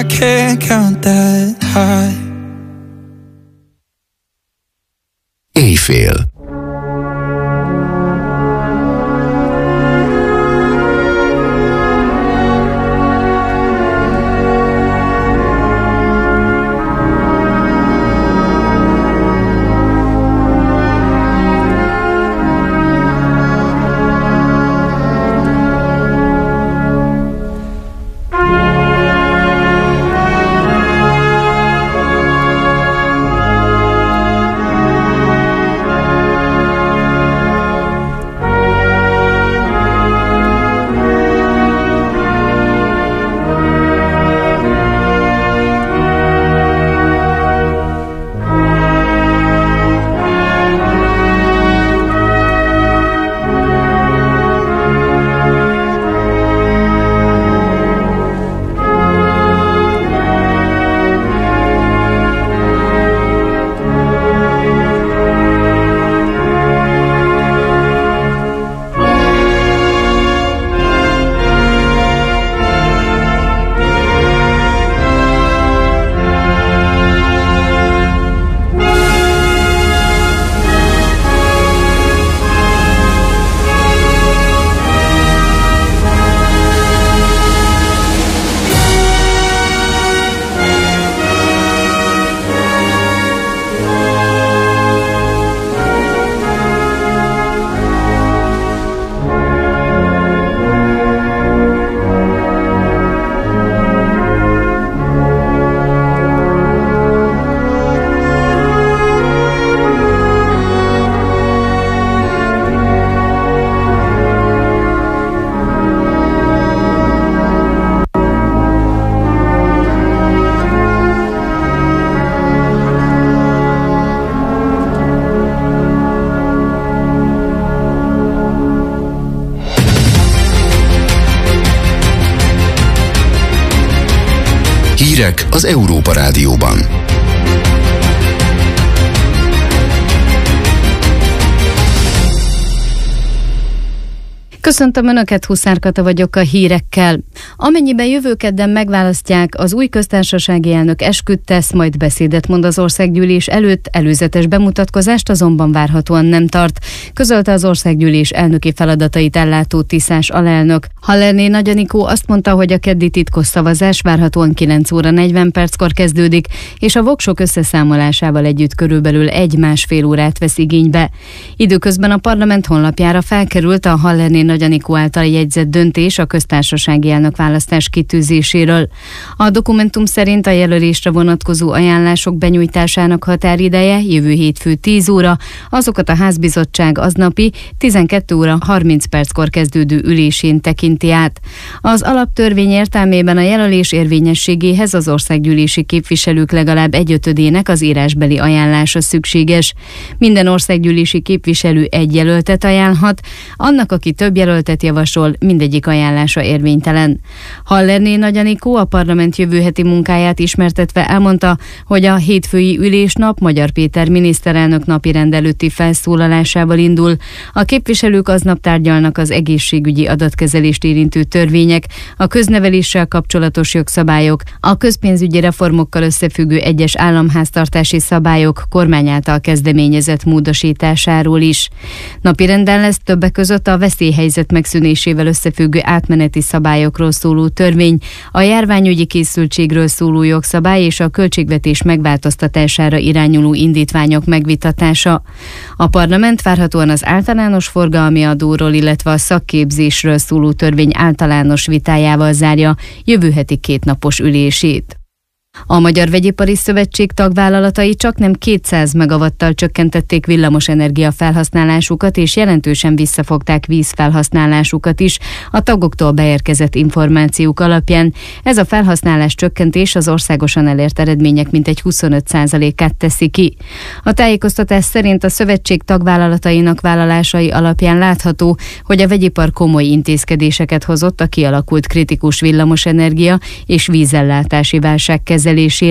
can't count that high. Éjfél. Hírek az Európa Rádióban. Köszöntöm Önöket, Huszár Kata vagyok a hírekkel. Amennyiben jövő kedden megválasztják, az új köztársasági elnök esküt tesz, majd beszédet mond az országgyűlés előtt, előzetes bemutatkozást azonban várhatóan nem tart, közölte az országgyűlés elnöki feladatait ellátó Tiszás alelnök. Hallerné Nagy Anikó azt mondta, hogy a keddi titkos szavazás várhatóan 9 óra 40 perckor kezdődik, és a voksok összeszámolásával együtt körülbelül 1-1,5 órát vesz igénybe. Időközben a parlament honlapjára felkerült a Hallerné Nagy Anikó által jegyzett döntés a köztársasági elnökválasztás kitűzéséről. A dokumentum szerint a jelölésre vonatkozó ajánlások benyújtásának határideje jövő hétfő 10 óra, azokat a házbizottság aznapi 12 óra 30 perckor kezdődő ülésén tekinti át. Az alaptörvény értelmében a jelölés érvényességéhez az országgyűlési képviselők legalább 1/5-ének az írásbeli ajánlása szükséges. Minden országgyűlési képviselő egy jelöltet ajánlhat, annak, aki több jelöltet javasol, mindegyik ajánlása érvénytelen. Hallerné Nagy Anikó a parlament jövő heti munkáját ismertetve elmondta, hogy a hétfői ülésnap Magyar Péter miniszterelnök napirend előtti felszólalásával indul. A képviselők aznap tárgyalnak az egészségügyi adatkezelést érintő törvények, a közneveléssel kapcsolatos jogszabályok, a közpénzügyi reformokkal összefüggő egyes államháztartási szabályok kormány által kezdeményezett módosításáról is. Napirenden lesz többek között a veszélyhelyzet megszűnésével összefüggő átmeneti szabályokról szóló törvény, a járványügyi készültségről szóló jogszabály és a költségvetés megváltoztatására irányuló indítványok megvitatása. A parlament várhatóan az általános forgalmi adóról, illetve a szakképzésről szóló törvény általános vitájával zárja jövő heti 2 napos ülését. A Magyar Vegyipari Szövetség tagvállalatai csaknem 200 megawattal csökkentették villamosenergia felhasználásukat, és jelentősen visszafogták vízfelhasználásukat is a tagoktól beérkezett információk alapján. Ez a felhasználás csökkentés az országosan elért eredmények mintegy 25%-át teszi ki. A tájékoztatás szerint a szövetség tagvállalatainak vállalásai alapján látható, hogy a vegyipar komoly intézkedéseket hozott a kialakult kritikus villamosenergia és vízellátási válság kezelésére.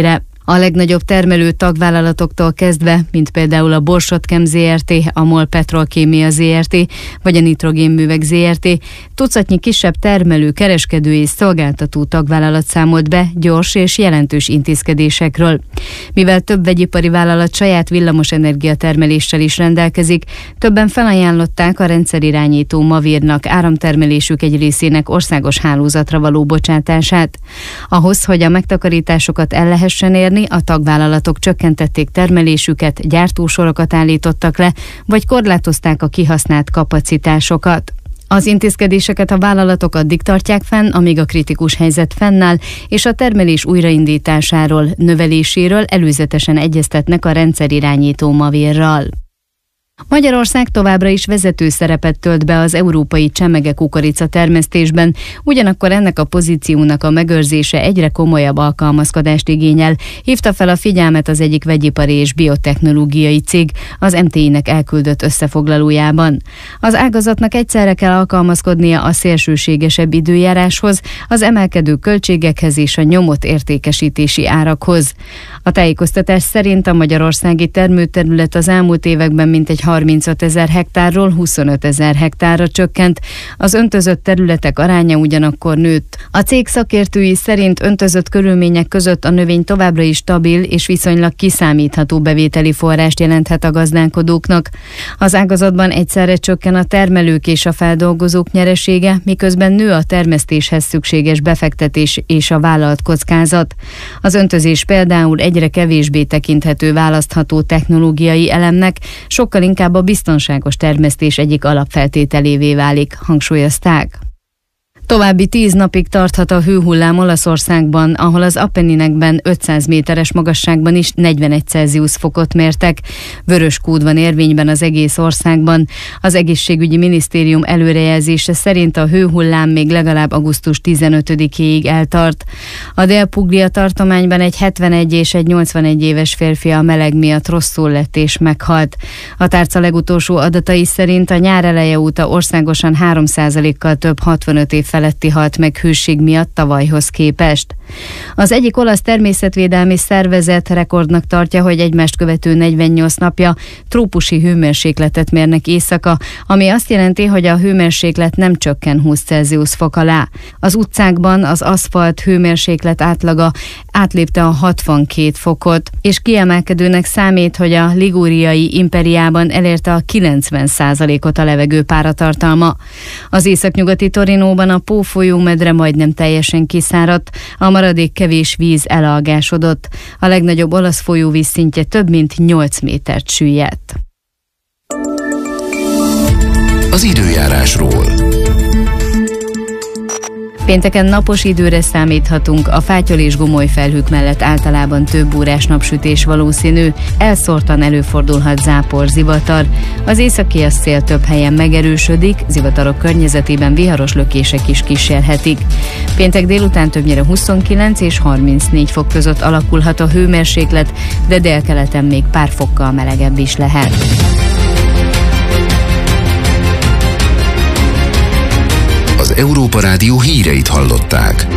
A legnagyobb termelő tagvállalatoktól kezdve, mint például a Borsod-Chem Zrt., a MOL Petrolkémia Zrt. Vagy a Nitrogénművek Zrt., tucatnyi kisebb termelő, kereskedő és szolgáltató tagvállalat számolt be gyors és jelentős intézkedésekről. Mivel több vegyipari vállalat saját villamosenergia termeléssel is rendelkezik, többen felajánlották a rendszerirányító Mavírnak áramtermelésük egy részének országos hálózatra való bocsátását. Ahhoz, hogy a megtakarításokat el lehessen érni, a tagvállalatok csökkentették termelésüket, gyártósorokat állítottak le, vagy korlátozták a kihasznált kapacitásokat. Az intézkedéseket a vállalatok addig tartják fenn, amíg a kritikus helyzet fennáll, és a termelés újraindításáról, növeléséről előzetesen egyeztetnek a rendszerirányító Mavírral. Magyarország továbbra is vezető szerepet tölt be az európai csemege-kukorica termesztésben, ugyanakkor ennek a pozíciónak a megőrzése egyre komolyabb alkalmazkodást igényel, hívta fel a figyelmet az egyik vegyipari és biotechnológiai cég az MTI-nek elküldött összefoglalójában. Az ágazatnak egyszerre kell alkalmazkodnia a szélsőségesebb időjáráshoz, az emelkedő költségekhez és a nyomott értékesítési árakhoz. A tájékoztatás szerint a magyarországi termőterület az elmúlt években mintegy 35 000 hektárról 25 000 hektárra csökkent, az öntözött területek aránya ugyanakkor nőtt. A cég szakértői szerint öntözött körülmények között a növény továbbra is stabil és viszonylag kiszámítható bevételi forrást jelenthet a gazdálkodóknak. Az ágazatban egyszerre csökken a termelők és a feldolgozók nyeresége, miközben nő a termesztéshez szükséges befektetés és a vállalt kockázat. Az öntözés például egyre kevésbé tekinthető választható technológiai elemnek, sokkal inkább a biztonságos termesztés egyik alapfeltételévé válik, hangsúlyozták. További 10 napig tarthat a hőhullám Olaszországban, ahol az Apenninekben 500 méteres magasságban is 41 Celsius fokot mértek. Vörös kód van érvényben az egész országban. Az egészségügyi minisztérium előrejelzése szerint a hőhullám még legalább augusztus 15-éig eltart. A Dél-Puglia tartományban egy 71 és egy 81 éves férfi a meleg miatt rosszul lett és meghalt. A tárca legutolsó adatai szerint a nyár eleje óta országosan 3%-kal több 65 év feletti halt meg hőség miatt tavalyhoz képest. Az egyik olasz természetvédelmi szervezet rekordnak tartja, hogy egymást követő 48 napja trópusi hőmérsékletet mérnek éjszaka, ami azt jelenti, hogy a hőmérséklet nem csökken 20 Celsius fok alá. Az utcákban az aszfalt hőmérséklet átlaga átlépte a 62 fokot, és kiemelkedőnek számít, hogy a ligúriai Imperiában elérte a 90%-ot a levegő páratartalma. Az északnyugati Torinóban a Pó folyómedre majdnem teljesen kiszáradt, a maradék kevés víz elalgásodott. A legnagyobb olasz folyóvíz szintje több mint 8 métert süllyedt. Az időjárásról. Pénteken napos időre számíthatunk, a fátyol és gomoly felhők mellett általában több órás napsütés valószínű, elszórtan előfordulhat zápor, zivatar. Az északi szél több helyen megerősödik, zivatarok környezetében viharos lökések is kísérhetik. Péntek délután többnyire 29 és 34 fok között alakulhat a hőmérséklet, de délkeleten még pár fokkal melegebb is lehet. Az Európa Rádió híreit hallották.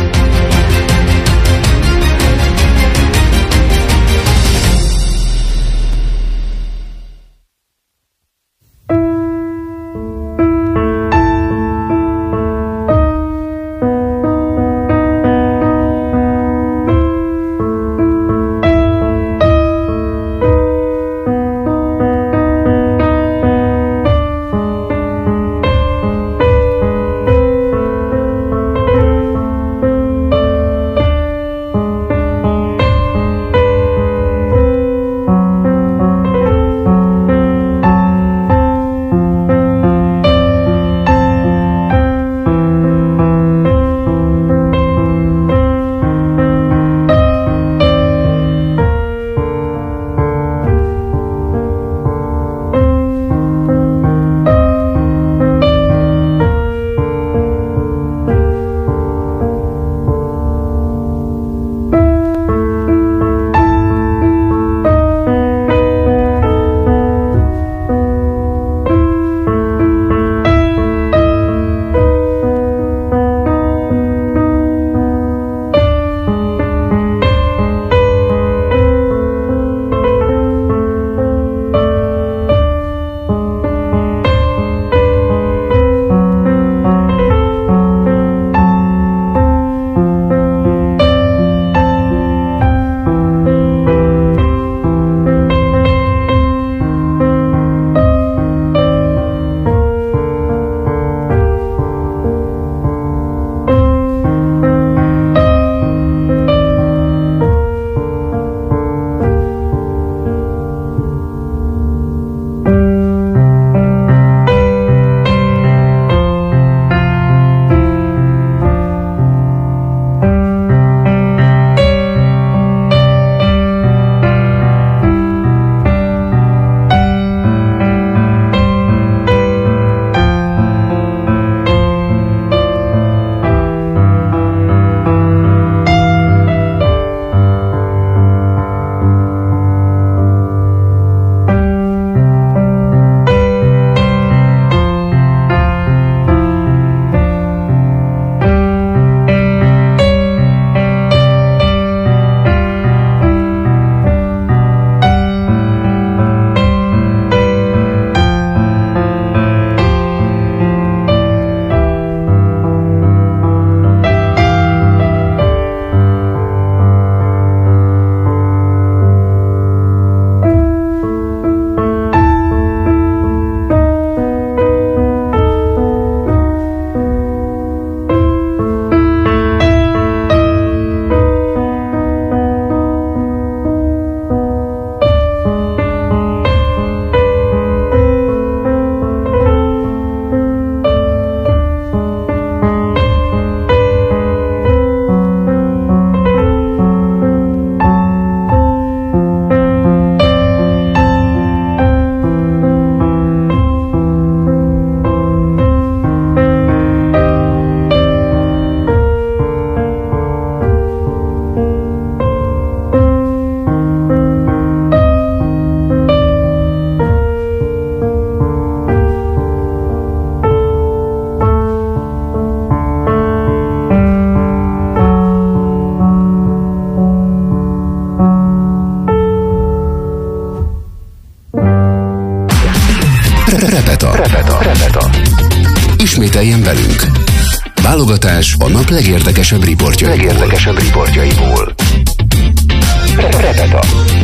Repeta. Ismételjen velünk. Válogatás a nap legérdekesebb riportjaiból. Repeta.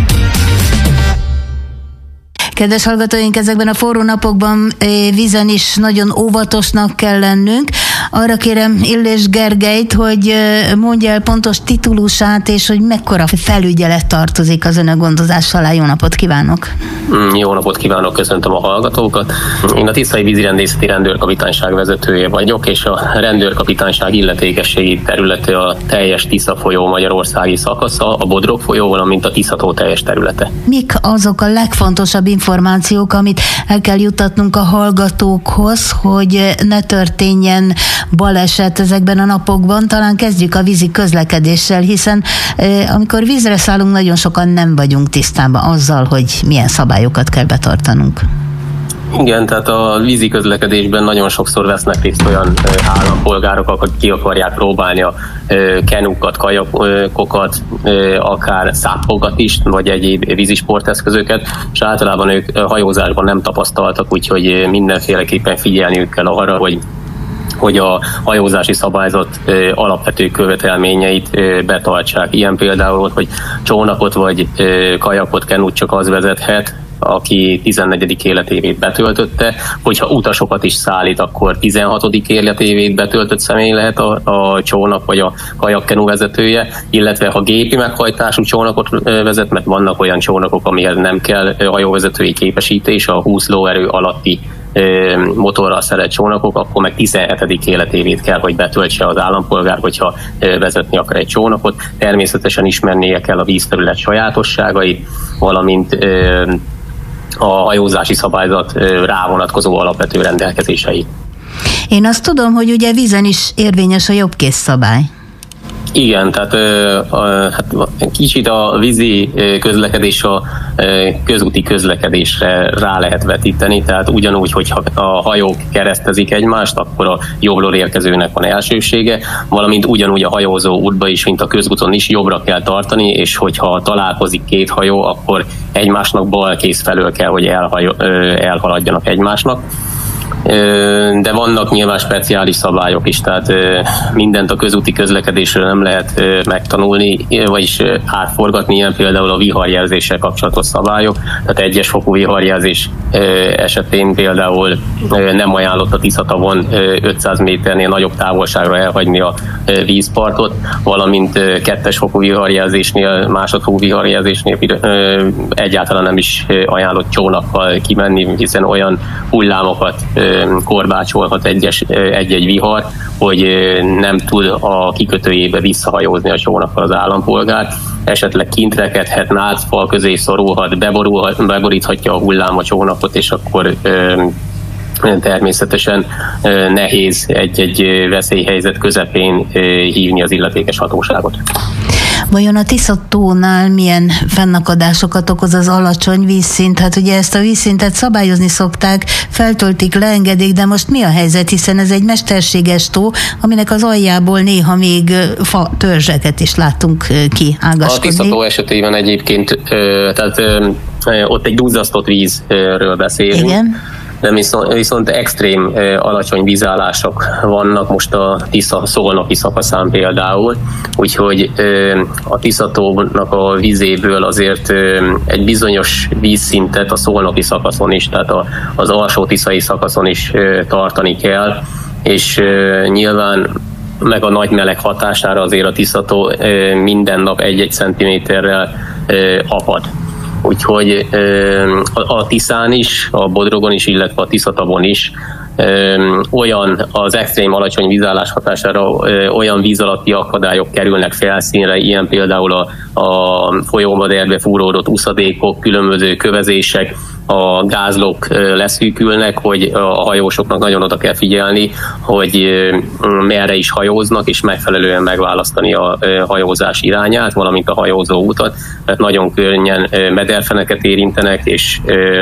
Kedves hallgatóink, ezekben a forró napokban vízen is nagyon óvatosnak kell lennünk. Arra kérem Illés Gergelyt, hogy mondja el pontos titulusát, és hogy mekkora felügyelet tartozik az önök gondozás alá. Jó napot kívánok! Jó napot kívánok, köszöntöm a hallgatókat. Én a Tiszai Vízirendészeti Rendőrkapitányság vezetője vagyok, és a rendőrkapitányság illetékességi területe a teljes Tisza folyó magyarországi szakasza, a Bodrog folyó, valamint a Tisza-tó teljes területe. Mik azok a legfontosabb információk, amit el kell juttatnunk a hallgatókhoz, hogy ne történjen baleset ezekben a napokban? Talán kezdjük a vízi közlekedéssel, hiszen amikor vízre szállunk, nagyon sokan nem vagyunk tisztában azzal, hogy milyen szabályokat kell betartanunk. Igen, tehát a vízi közlekedésben nagyon sokszor vesznek részt olyan állampolgárok, akik ki akarják próbálni a kenukat, kajakokat, akár szápokat is, vagy egyéb vízi sporteszközöket, és általában ők hajózásban nem tapasztaltak, úgyhogy mindenféleképpen figyelniük kell arra, hogy a hajózási szabályzat alapvető követelményeit betartsák. Ilyen például, hogy csónakot vagy kajakot, kenut csak az vezethet, aki 14. életévét betöltötte, hogyha utasokat is szállít, akkor 16. életévét betöltött személy lehet a csónak vagy a kajakkenu vezetője, illetve ha gépi meghajtású csónakot vezet, mert vannak olyan csónakok, amihez nem kell hajóvezetői képesítés, a 20 lóerő alatti motorral szerelt csónakok, akkor meg 17. életévét kell, hogy betöltse az állampolgár, hogyha vezetni akar egy csónakot. Természetesen ismernie kell a vízterület sajátosságait, valamint a hajózási szabályzat rávonatkozó alapvető rendelkezéseit. Én azt tudom, hogy ugye vízen is érvényes a jobbkész szabály. Igen, tehát kicsit a vízi közlekedés a közúti közlekedésre rá lehet vetíteni, tehát ugyanúgy, hogyha a hajók keresztezik egymást, akkor a jobbról érkezőnek van elsősége, valamint ugyanúgy a hajózó útba is, mint a közúton is jobbra kell tartani, és hogyha találkozik két hajó, akkor egymásnak balkész felől kell, hogy elhaladjanak egymásnak. De vannak nyilván speciális szabályok is, tehát mindent a közúti közlekedésről nem lehet megtanulni, vagyis átforgatni, ilyen például a viharjelzéssel kapcsolatos szabályok. Tehát egyes fokú viharjelzés esetén például nem ajánlott a Tisza-tavon 500 méternél nagyobb távolságra elhagyni a vízpartot, valamint 2-es fokú viharjelzésnél, másodfokú viharjelzésnél egyáltalán nem is ajánlott csónakkal kimenni, hiszen olyan hullámokat korbácsolhat egy-egy vihar, hogy nem tud a kikötőjébe visszahajózni a csónakkal az állampolgár. Esetleg kint rekedhet, nácfal közé szorulhat, beboríthatja a hullám a csónakot, és akkor természetesen nehéz egy veszélyhelyzet közepén hívni az illetékes hatóságot. Vajon a Tisza-tónál milyen fennakadásokat okoz az alacsony vízszint? Hát ugye ezt a vízszintet szabályozni szokták, feltöltik, leengedik, de most mi a helyzet, hiszen ez egy mesterséges tó, aminek az aljából néha még fa törzseket is látunk kiágaskodni. A Tisza-tó esetében egyébként, tehát ott egy duzzasztott vízről beszélünk. Igen. De viszont extrém alacsony vízállások vannak most a Tisza-szolnoki szakaszán például, úgyhogy a Tisza-tónak a vízéből azért egy bizonyos vízszintet a szolnoki szakaszon is, tehát az alsó tiszai szakaszon is tartani kell, és nyilván meg a nagy meleg hatására azért a Tisza-tó minden nap 1-1 centiméterrel apad. Úgyhogy a Tiszán is, a Bodrogon is, illetve a Tisza-tavon is olyan az extrém alacsony vízállás hatására olyan víz alatti akadályok kerülnek felszínre, ilyen például a folyómederbe fúródott uszadékok, különböző kövezések, a gázlók leszűkülnek, hogy a hajósoknak nagyon oda kell figyelni, hogy merre is hajóznak, és megfelelően megválasztani a hajózás irányát, valamint a hajózó utat, mert nagyon könnyen mederfeneket érintenek, és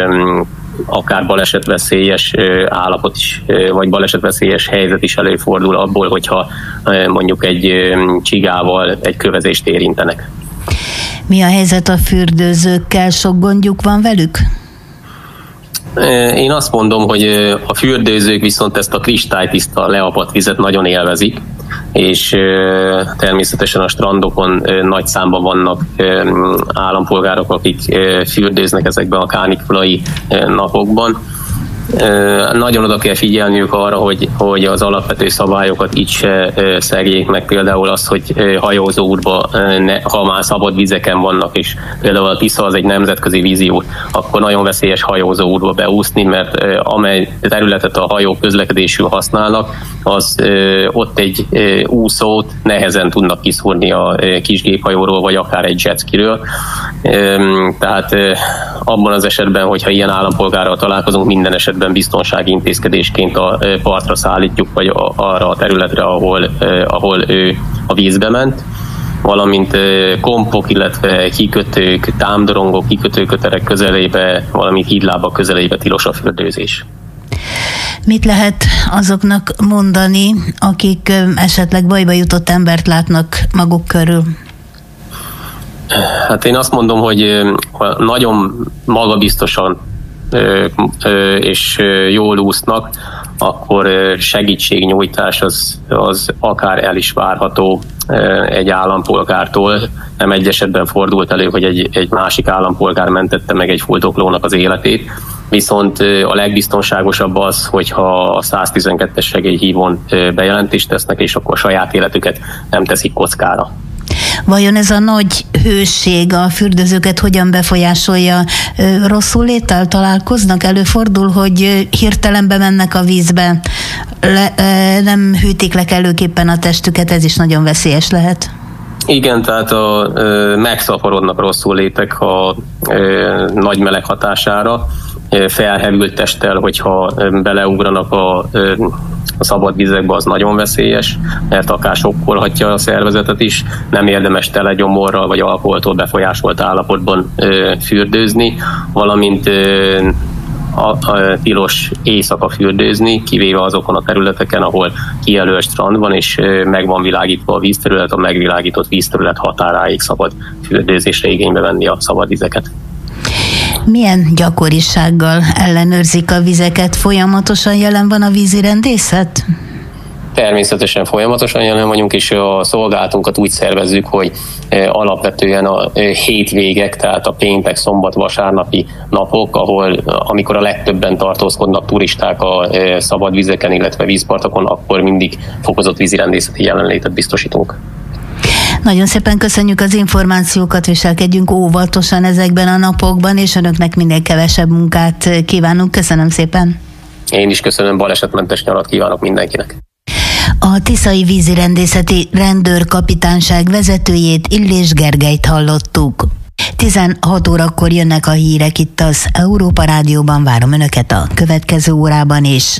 akár balesetveszélyes állapot is, vagy balesetveszélyes helyzet is előfordul abból, hogyha mondjuk egy csigával egy kövezést érintenek. Mi a helyzet a fürdőzőkkel? Sok gondjuk van velük? Én azt mondom, hogy a fürdőzők viszont ezt a kristálytiszta leapadt vizet nagyon élvezik, és természetesen a strandokon nagy számban vannak állampolgárok, akik fürdőznek ezekben a kánikulai napokban. Nagyon oda kell figyelniük arra, hogy az alapvető szabályokat így se szegjék meg, például az, hogy hajózó útba, ha már szabad vizeken vannak, és például a Tisza az egy nemzetközi víziút, akkor nagyon veszélyes hajózó útba beúszni, mert amely területet a hajók közlekedésül használnak, az ott egy úszót nehezen tudnak kiszúrni a kis géphajóról, vagy akár egy jetskiről. Tehát abban az esetben, hogyha ilyen állampolgárral találkozunk, minden esetben biztonsági intézkedésként a partra szállítjuk, vagy arra a területre, ahol ő a vízbe ment, valamint kompok, illetve kikötők, támdorongok, kikötőköterek közelébe, valamint hídlábak közelébe tilos a fürdőzés. Mit lehet azoknak mondani, akik esetleg bajba jutott embert látnak maguk körül? Hát én azt mondom, hogy nagyon magabiztosan és jól úsznak, akkor segítségnyújtás az akár el is várható egy állampolgártól. Nem egy esetben fordult elő, hogy egy másik állampolgár mentette meg egy fuldoklónak az életét, viszont a legbiztonságosabb az, hogyha a 112-es segélyhívón bejelentést tesznek, és akkor saját életüket nem teszik kockára. Vajon ez a nagy hőség a fürdőzőket hogyan befolyásolja? Rosszul léttel találkoznak? Előfordul, hogy hirtelen bemennek a vízbe, nem hűtik le kellőképpen a testüket, ez is nagyon veszélyes lehet. Igen, tehát megszaporodnak rosszul létek a nagy meleg hatására, felhevült testtel, hogyha beleugranak a szabad vizekbe, az nagyon veszélyes, mert akár sokkolhatja a szervezetet is, nem érdemes telegyomorral vagy alkoholtól befolyásolt állapotban fürdőzni, valamint tilos éjszaka fürdőzni, kivéve azokon a területeken, ahol kijelölt strand van, és meg van világítva a vízterület, a megvilágított vízterület határáig szabad fürdőzésre igénybe venni a szabad vizeket. Milyen gyakorisággal ellenőrzik a vizeket? Folyamatosan jelen van a vízirendészet? Természetesen folyamatosan jelen vagyunk, és a szolgálatunkat úgy szervezzük, hogy alapvetően a hétvégek, tehát a péntek, szombat, vasárnapi napok, amikor a legtöbben tartózkodnak turisták a szabad vizeken, illetve vízpartokon, akkor mindig fokozott vízirendészeti jelenlétet biztosítunk. Nagyon szépen köszönjük az információkat, viselkedjünk óvatosan ezekben a napokban, és önöknek minél kevesebb munkát kívánunk. Köszönöm szépen. Én is köszönöm, balesetmentes nyarat kívánok mindenkinek. A Tiszai Vízirendészeti Rendőrkapitányság vezetőjét, Illés Gergelyt hallottuk. 16 órakor jönnek a hírek itt az Európa Rádióban, várom önöket a következő órában is.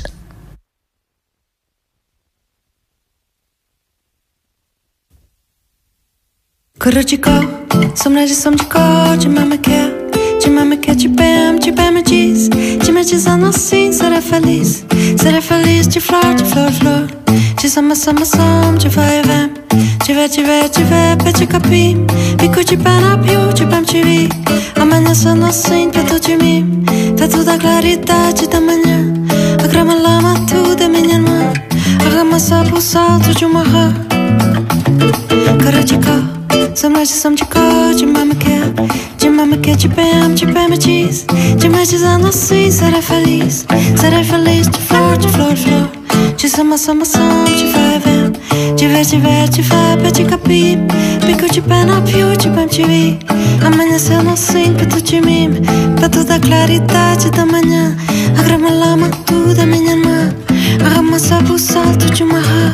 Korociko, somrazi somjiko, Chimame chibame diz, diz a nossa será feliz, de flor, flor. Sama, de vai, tiver, pede capim, bico de pé na pio, de bam te vi. Amanhã só nosso perto de mim, tá tudo a claridade da manhã. A grama lama tudo é minha irmã, a rama sobe o salto de uma rã. Korociko, somrazi Chimame que te bem, diz, diz a nossa será feliz, de flor, de sama, de vai, tiver, pede capim, bico de pé na pio, de bam te vi. Amanheceu no ímpeto de mim, pra toda a claridade da manhã. A grama lama tudo é minha irmã, a rama sobe o salto de uma rã.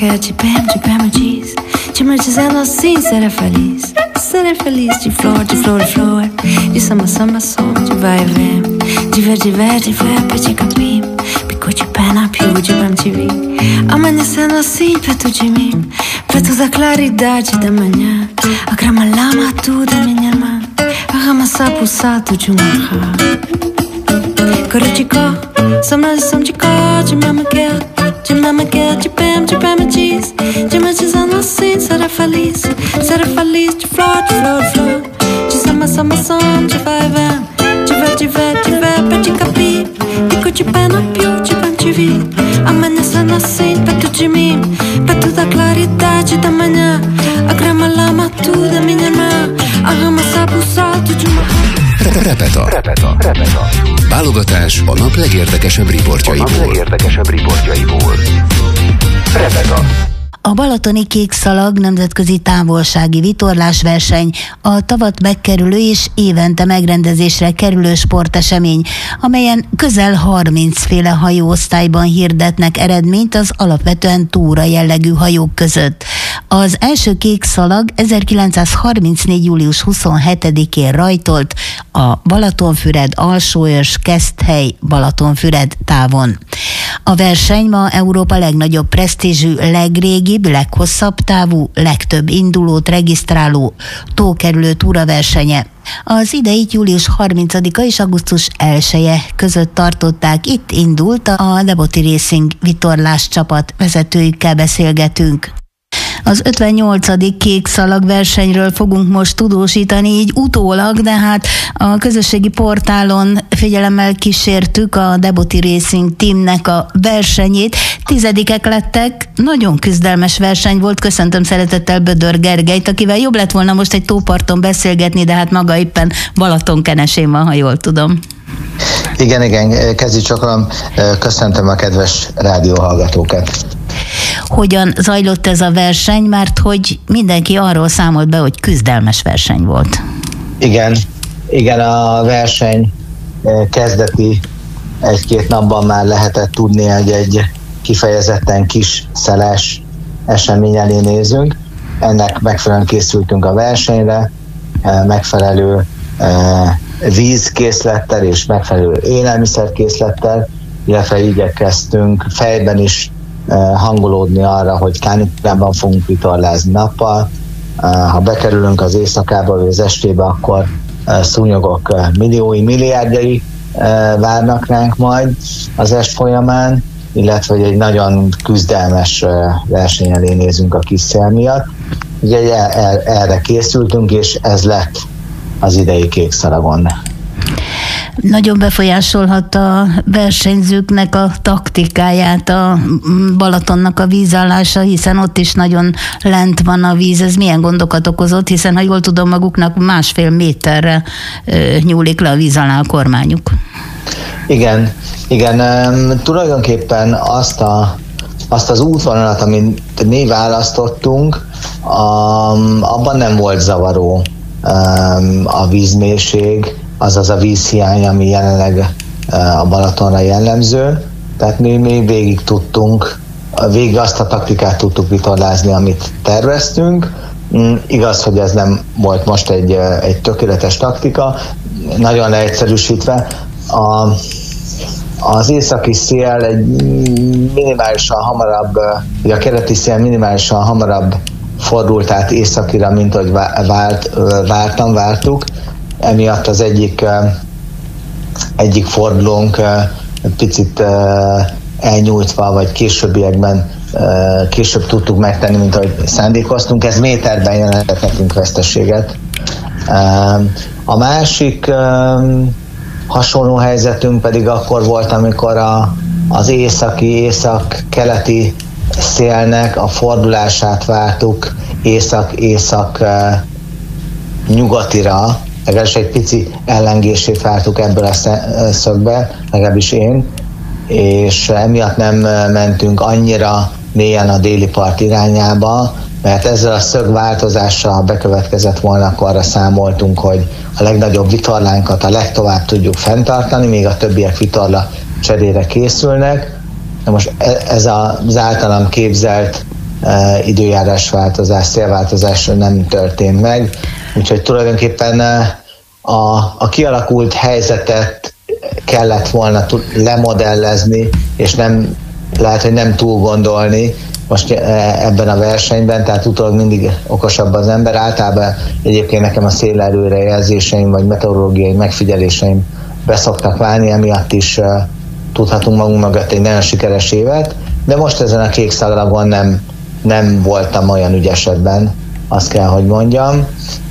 quer, te bem, diz. Te dizendo assim, será feliz de flor, de flor. De samba, som, de vai e vem. De ver, petit capim. Pico de pé na piu, de MTV. Amanhecendo assim, perto de mim. Perto da claridade da manhã. A grama lama tudo da minha irmã. A rama sapulsado de um arra. Coritico, som de cor, de mama quer, de pé me diz. De me dizendo assim, será feliz de flor, de samba, som, de vai e vem. De ver, petit capi. Pico de pé na piu, de MTV. Amanhecendo assim, perto de mim. Perto da claridade da manhã. A grama lama tudo da minha irmã. A rama sabe o salto de uma... Repeta. Válogatás a nap legérdekesebb riportjaiból. Repeta. A balatoni kékszalag nemzetközi távolsági vitorlásverseny a tavat megkerülő és évente megrendezésre kerülő sportesemény, amelyen közel 30 féle hajóosztályban hirdetnek eredményt az alapvetően túra jellegű hajók között. Az első kékszalag 1934. július 27-én rajtolt a Balatonfüred-Alsóörs-Keszthely Balatonfüred távon. A verseny ma Európa legnagyobb presztízsű, legrégibb, leghosszabb távú, legtöbb indulót regisztráló tókerülő túraversenye. Az idei július 30-a és augusztus 1-e között tartották, itt indult a Deboti Racing vitorlás csapat vezetőjükkel beszélgetünk. Az 58. kékszalag versenyről fogunk most tudósítani, így utólag, de hát a közösségi portálon figyelemmel kísértük a Deboti Racing teamnek a versenyét. 10-ek lettek, nagyon küzdelmes verseny volt. Köszöntöm szeretettel Bödör Gergelyt, akivel jobb lett volna most egy tóparton beszélgetni, de hát maga éppen Balatonkenesén van, ha jól tudom. Igen, kezdjük csak, köszöntöm a kedves rádióhallgatókat. Hogyan zajlott ez a verseny, mert hogy mindenki arról számolt be, hogy küzdelmes verseny volt. Igen, a verseny kezdeti 1-2 napban már lehetett tudni, hogy egy kifejezetten kis szeles esemény elé nézünk. Ennek megfelelően készültünk a versenyre, megfelelő vízkészlettel és megfelelő élelmiszerkészlettel, illetve igyekeztünk fejben is hangolódni arra, hogy kánikulában fogunk vitorlázni nappal. Ha bekerülünk az éjszakába vagy az estébe, akkor szúnyogok milliárdjai várnak ránk majd az est folyamán, illetve hogy egy nagyon küzdelmes verseny elé nézünk a kis szél miatt. Ugye erre készültünk, és ez lett az idei kékszalagon. Nagyon befolyásolhatta a versenyzőknek a taktikáját a Balatonnak a vízállása, hiszen ott is nagyon lent van a víz. Ez milyen gondokat okozott, hiszen ha jól tudom, maguknak 1,5 méterre nyúlik le a víz alá a kormányuk. Igen, tulajdonképpen azt az útvonalat, amit mi választottunk, abban nem volt zavaró a vízmélység, azaz a vízhiány, ami jelenleg a Balatonra jellemző. Tehát mi végig azt a taktikát tudtuk vitorlázni, amit terveztünk. Igaz, hogy ez nem volt most egy tökéletes taktika. Nagyon leegyszerűsítve, az északi szél egy minimálisan hamarabb, a keleti szél minimálisan hamarabb fordult át északira, mint ahogy vártuk. Emiatt az egyik fordulónk picit elnyújtva, vagy későbbiekben később tudtuk megtenni, mint ahogy szándékoztunk. Ez méterben jelentett nekünk veszteséget. A másik hasonló helyzetünk pedig akkor volt, amikor az észak-keleti szélnek a fordulását vártuk észak-nyugatira, legalábbis egy pici ellengését vártuk ebből a szögbe, legalábbis én, és emiatt nem mentünk annyira mélyen a déli part irányába, mert ezzel a szögváltozással bekövetkezett volna, akkor arra számoltunk, hogy a legnagyobb vitorlánkat a legtovább tudjuk fenntartani, még a többiek vitorla cserére készülnek. De most ez az általam képzelt időjárásváltozás, szélváltozás nem történt meg, úgyhogy tulajdonképpen a kialakult helyzetet kellett volna lemodellezni, és nem, lehet, hogy nem túl gondolni most ebben a versenyben, tehát utólag mindig okosabb az ember. Általában egyébként nekem a szélerőrejelzéseim vagy meteorológiai megfigyeléseim beszoktak válni, emiatt is tudhatunk magunk mögött egy nagyon sikeres évet, de most ezen a kék szalagon nem voltam olyan ügyesebben, azt kell, hogy mondjam.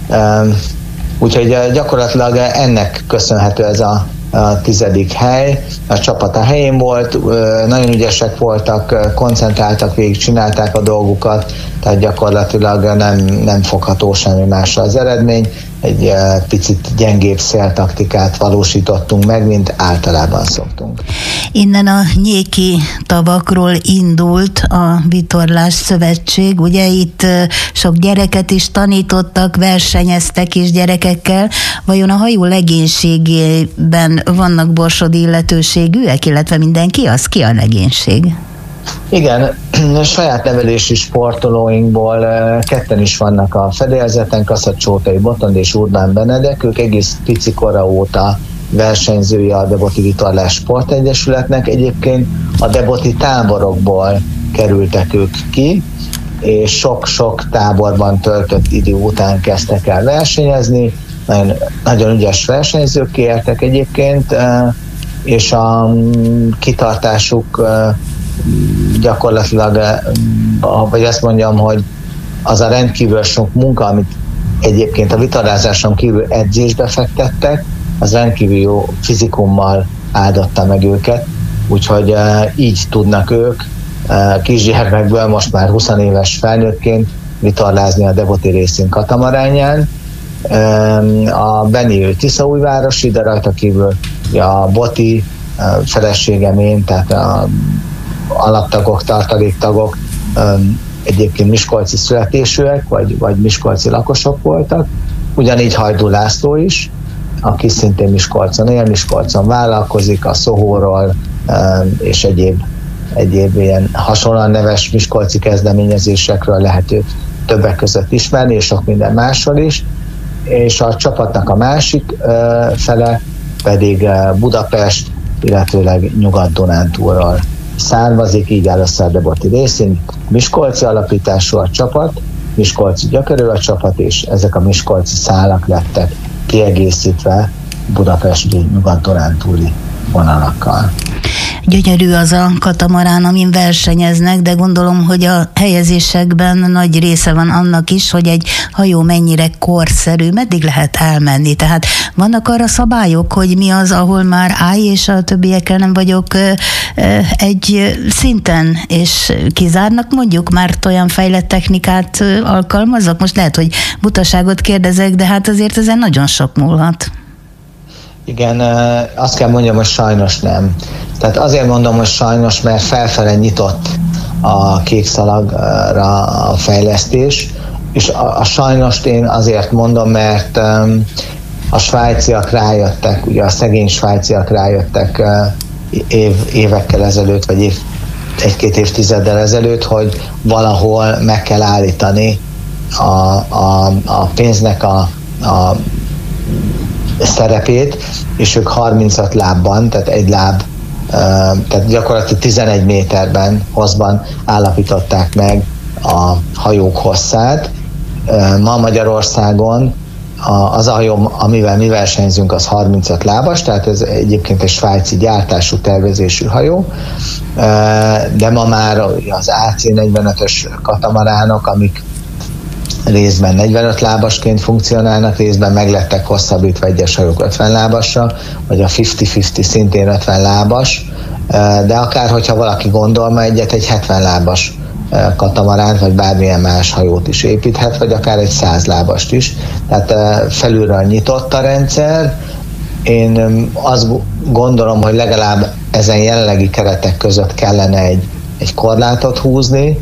Úgyhogy gyakorlatilag ennek köszönhető ez a 10. hely. A csapat a helyén volt, nagyon ügyesek voltak, koncentráltak, végig csinálták a dolgukat, tehát gyakorlatilag nem fogható semmi másra az eredmény. Egy picit gyengébb széltaktikát valósítottunk meg, mint általában szoktunk. Innen a Nyéki tavakról indult a Vitorlás Szövetség, ugye itt sok gyereket is tanítottak, versenyeztek is gyerekekkel. Vajon a hajó legénységében vannak borsodi illetőségűek, illetve mindenki az? Ki a legénység? Igen, saját nevelési sportolóinkból ketten is vannak a fedélzeten, Kaszat-Csótai Botond és Urbán Benedek, ők egész pici kora óta versenyzői a Deboti Vitorlás Sportegyesületnek. Egyébként a deboti táborokból kerültek ők ki, és sok-sok táborban töltött idő után kezdtek el versenyezni. Nagyon ügyes versenyzők értek egyébként, és a kitartásuk gyakorlatilag, vagy azt mondjam, hogy az a rendkívül sok munka, amit egyébként a vitorlázáson kívül edzésbe fektettek, az rendkívül jó fizikummal áldotta meg őket, úgyhogy így tudnak ők kisgyermekből most már 20 éves felnőttként vitorlázni a Deboti Racing katamaránján. A Benni Tiszaújvárosi, de rajta kívül a Boti, feleségem én, tehát a alaptagok, tartaléktagok egyébként miskolci születésűek, vagy miskolci lakosok voltak. Ugyanígy Hajdú László is, aki szintén Miskolcon él, Miskolcon vállalkozik, a Szohóról és egyéb ilyen hasonlóan neves miskolci kezdeményezésekről lehet őt többek között ismerni, és sok minden másról is. És a csapatnak a másik fele pedig Budapest, illetőleg Nyugat-Dunántúlról származik, így áll össze a Deboti Racing. Miskolci alapítású a csapat, miskolci gyökerű a csapat, és ezek a miskolci szálak lettek kiegészítve budapesti Nyugat-Dunántúli vonalakkal. Gyönyörű az a katamarán, amin versenyeznek, de gondolom, hogy a helyezésekben nagy része van annak is, hogy egy hajó mennyire korszerű, meddig lehet elmenni. Tehát vannak arra szabályok, hogy mi az, ahol már állj, és a többiekkel nem vagyok egy szinten, és kizárnak mondjuk, már olyan fejlett technikát alkalmazok? Most lehet, hogy butaságot kérdezek, de hát azért ezen nagyon sok múlhat. Igen, azt kell mondjam, hogy sajnos nem. Tehát azért mondom, hogy sajnos, mert felfele nyitott a kék szalagra a fejlesztés, és a sajnost én azért mondom, mert a svájciak rájöttek, ugye a szegény svájciak rájöttek évekkel ezelőtt, vagy egy-két évtizeddel ezelőtt, hogy valahol meg kell állítani a pénznek a szerepét, és ők 35 lábban, tehát egy láb, tehát gyakorlatilag 11 méterben hosszban állapították meg a hajók hosszát. Ma Magyarországon az a hajó, amivel mi versenyzünk, az 35 lábas, tehát ez egyébként egy svájci gyártású, tervezésű hajó, de ma már az AC-45-ös katamaránok, amik részben 45 lábasként funkcionálnak, részben meglettek hosszabbítva egyes hajók 50 lábasra, vagy a 50-50 szintén 50 lábas, de akár hogyha valaki gondolna egyet, egy 70 lábas katamaránt, vagy bármilyen más hajót is építhet, vagy akár egy 100 lábast is. Tehát felülről nyitott a rendszer. Én azt gondolom, hogy legalább ezen jelenlegi keretek között kellene egy korlátot húzni,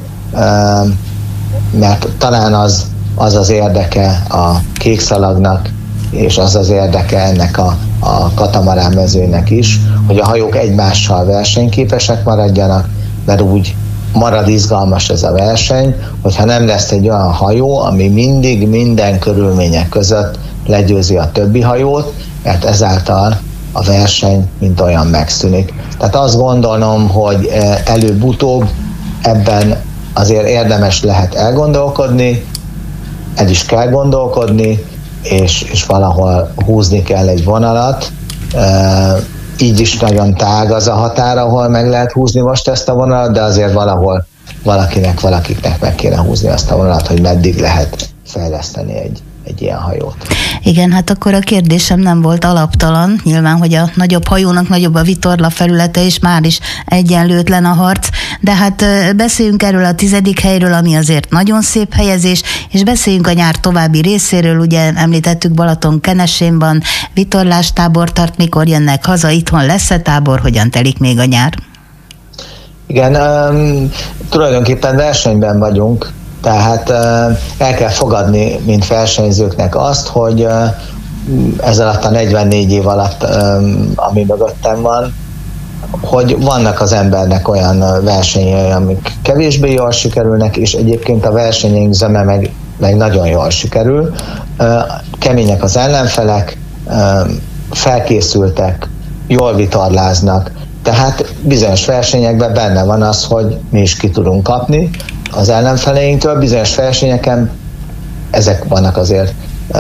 mert talán az érdeke a kék szalagnak, és az érdeke ennek a katamarán mezőnek is, hogy a hajók egymással versenyképesek maradjanak, mert úgy marad izgalmas ez a verseny, hogyha nem lesz egy olyan hajó, ami mindig minden körülmények között legyőzi a többi hajót, mert ezáltal a verseny mint olyan megszűnik. Tehát azt gondolom, hogy előbb-utóbb ebben azért érdemes lehet elgondolkodni, el is kell gondolkodni, és valahol húzni kell egy vonalat. Így is nagyon tág az a határ, ahol meg lehet húzni most ezt a vonalat, de azért valahol valakiknek meg kéne húzni azt a vonalat, hogy meddig lehet fejleszteni egy ilyen hajót. Igen, hát akkor a kérdésem nem volt alaptalan. Nyilván, hogy a nagyobb hajónak nagyobb a vitorla felülete, és már is egyenlőtlen a harc. De hát beszéljünk erről a 10. helyről, ami azért nagyon szép helyezés, és beszéljünk a nyár további részéről. Ugye említettük, Balaton-Kenesén van vitorlástábor tart, mikor jönnek haza, itthon lesz-e tábor, hogyan telik még a nyár? Igen, tulajdonképpen versenyben vagyunk, tehát el kell fogadni, mint versenyzőknek azt, hogy ez alatt a 44 év alatt, ami mögöttem van, hogy vannak az embernek olyan versenyei, amik kevésbé jól sikerülnek, és egyébként a versenyeink zöme meg nagyon jól sikerül. Kemények az ellenfelek, felkészültek, jól vitorláznak, tehát bizonyos versenyekben benne van az, hogy mi is ki tudunk kapni az ellenfeleinktől, bizonyos versenyeken, ezek vannak azért,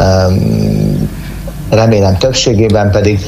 remélem többségében pedig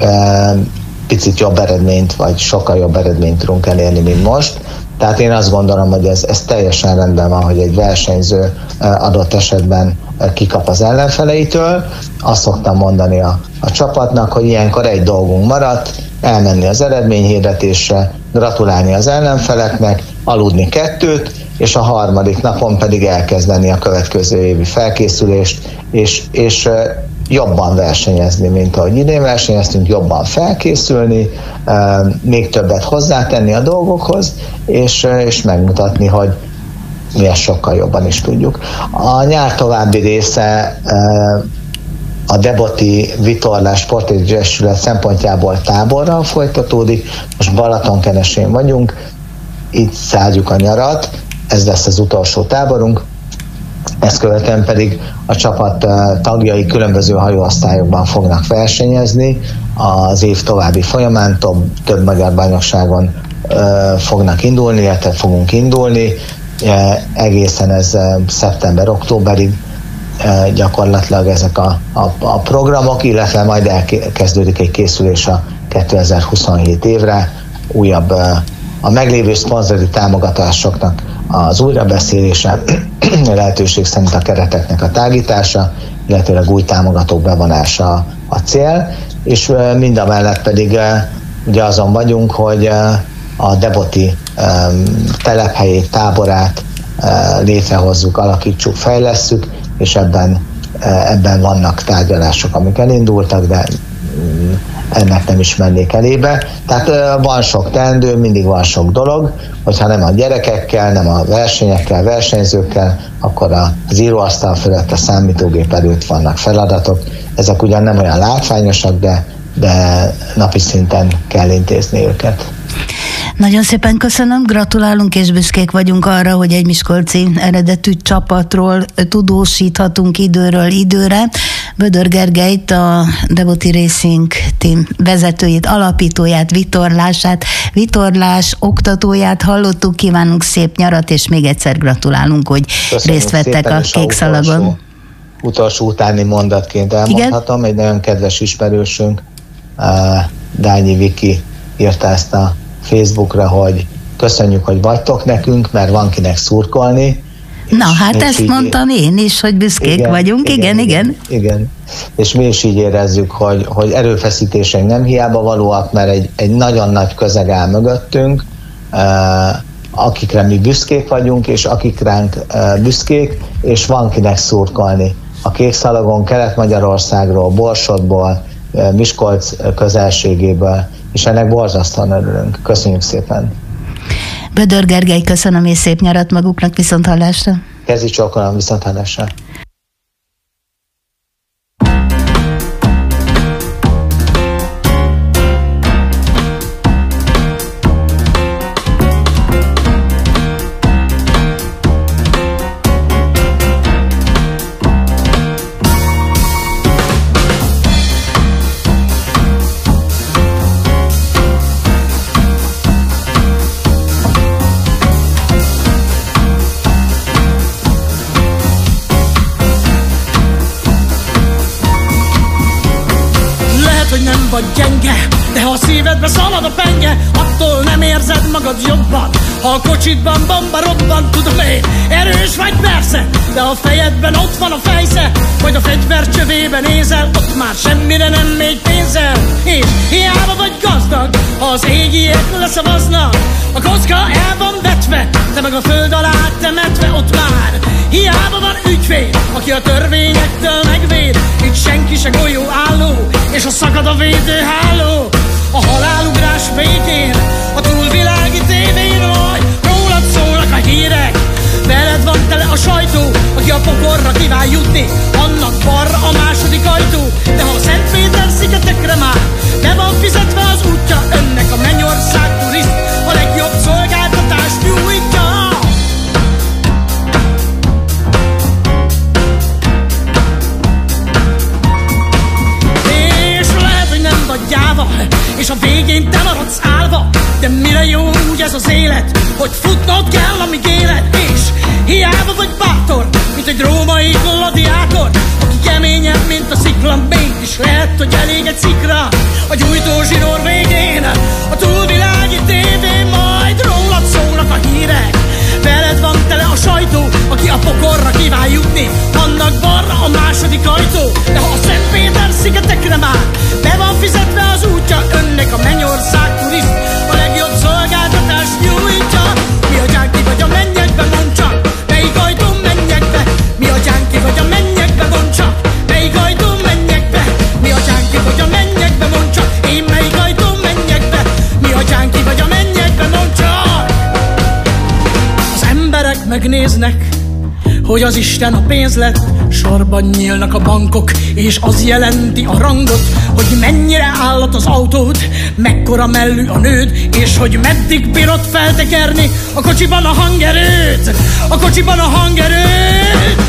picit jobb eredményt, vagy sokkal jobb eredményt tudunk elérni, mint most. Tehát én azt gondolom, hogy ez teljesen rendben van, hogy egy versenyző adott esetben kikap az ellenfeleitől. Azt szoktam mondani a csapatnak, hogy ilyenkor egy dolgunk maradt, elmenni az eredményhirdetésre, gratulálni az ellenfeleknek, aludni 2, és a harmadik napon pedig elkezdeni a következő évi felkészülést, és jobban versenyezni, mint ahogy idén versenyeztünk, jobban felkészülni, még többet hozzátenni a dolgokhoz, és megmutatni, hogy mi ezt sokkal jobban is tudjuk. A nyár további része a Deboti Vitorlás Sportegyesület szempontjából táborral folytatódik. Most Balaton-Kenesén vagyunk, itt szálljuk a nyarat, ez lesz az utolsó táborunk, ezt követően pedig a csapat tagjai különböző hajóosztályokban fognak versenyezni az év további folyamán, több magyar bajnokságon fognak indulni, illetve fogunk indulni, egészen ez szeptember-októberig gyakorlatilag ezek a programok, illetve majd elkezdődik egy készülés a 2027 évre, újabb a meglévő szponzori támogatásoknak az újrabeszélése, lehetőség szerint a kereteknek a tágítása, illetőleg új támogatók bevonása a cél, és mindamellett pedig ugye azon vagyunk, hogy a Deboti telephelyét, táborát létrehozzuk, alakítsuk, fejlesszük, és ebben vannak tárgyalások, amik elindultak, de ennek nem is mennék elébe. Tehát van sok teendő, mindig van sok dolog, hogyha nem a gyerekekkel, nem a versenyekkel, versenyzőkkel, akkor az íróasztal fölött, a számítógép előtt vannak feladatok. Ezek ugyan nem olyan látványosak, de napi szinten kell intézni őket. Nagyon szépen köszönöm, gratulálunk és büszkék vagyunk arra, hogy egy miskolci eredetű csapatról tudósíthatunk időről időre. Bödör Gergelyt, a Deboti Racing Team vezetőjét, alapítóját, vitorlás oktatóját hallottuk. Kívánunk szép nyarat, és még egyszer gratulálunk, hogy részt vettek a Kékszalagon. Utolsó utáni mondatként elmondhatom, igen? Egy nagyon kedves ismerősünk, Dányi Viki írta ezt a Facebookra, hogy köszönjük, hogy vagytok nekünk, mert van kinek szurkolni. Na, hát ezt mondtam én is, hogy büszkék vagyunk. Igen. És mi is így érezzük, hogy erőfeszítéseink nem hiába valóak, mert egy nagyon nagy közeg áll mögöttünk, akikre mi büszkék vagyunk, és akik ránk büszkék, és van kinek szurkolni. A Kékszalagon, Kelet-Magyarországról, Borsodból, Miskolc közelségéből, és ennek borzasztóan örülünk. Köszönjük szépen! Bödör Gergely, köszönöm, és szép nyarat maguknak, viszonthallásra! Kezi csókolom, viszonthallásra! hogy nem vagy gyenge, de ha a szívedbe szalad a penge, attól nem érzed magad jobban. Ha a kocsitban bomba robban, tudom én, erős vagy persze, de a fejedben ott van a fejsze, vagy a fegyver csövében nézel, ott már semmire nem megy pénzzel. És hiába vagy gazdag, ha az égiek leszavaznak, a kocka el van vetve, te meg a föld alá temetve, ott már hiába van ügyvéd, aki a törvényektől megvéd. Itt senki se golyó álló, és a szakad a védőháló. A halálugrás végén, a túlvilági tévén, vagy rólad szólnak a hírek. Veled van tele a sajtó, aki a pokorra kíván jutni, annak balra a második ajtó. De ha a Szentpéter szigetekre már be van fizetve az útja, önnek a mennyország turiszt a legjobb szolgáltatást nyújtja. És lehet, hogy nem vagy gyáva, és a végén te maradsz állva, de mire jó úgy ez az élet, hogy futnod kell, amíg éled. És hiába vagy bátor, mint egy római gladiátor, aki keményebb, mint a szikla, mégis lehet, hogy elég egy szikra. A gyújtó zsinór végén, a túlvilági tévén, majd rólad szólnak a hírek. Veled van tele a sajtó, aki a pokorra kíván jutni, annak balra a második ajtó. De ha a Szentpéter szigetekre már be van fizetve az útja, önnek a mennyország turiszt a legjobb szolgáltatást nyújtja. Mi a gyánki vagy a mennyekbe, mondd csak, melyik ajtón menjek be? Mi a gyánki vagy a mennyekbe, mondd csak, melyik ajtón menjek be? Mi a gyánki vagy a mennyekbe, mondd csak, én melyik ajtón menjek be? Mi a gyánki vagy a mennyekbe, mondd csak. Az emberek megnéznek, hogy az Isten a pénz lett, sorban nyílnak a bankok, és az jelenti a rangot, hogy mennyire állat az autód, mekkora mellű a nőd, és hogy meddig bírod feltekerni a kocsiban a hangerőt, a kocsiban a hangerőt.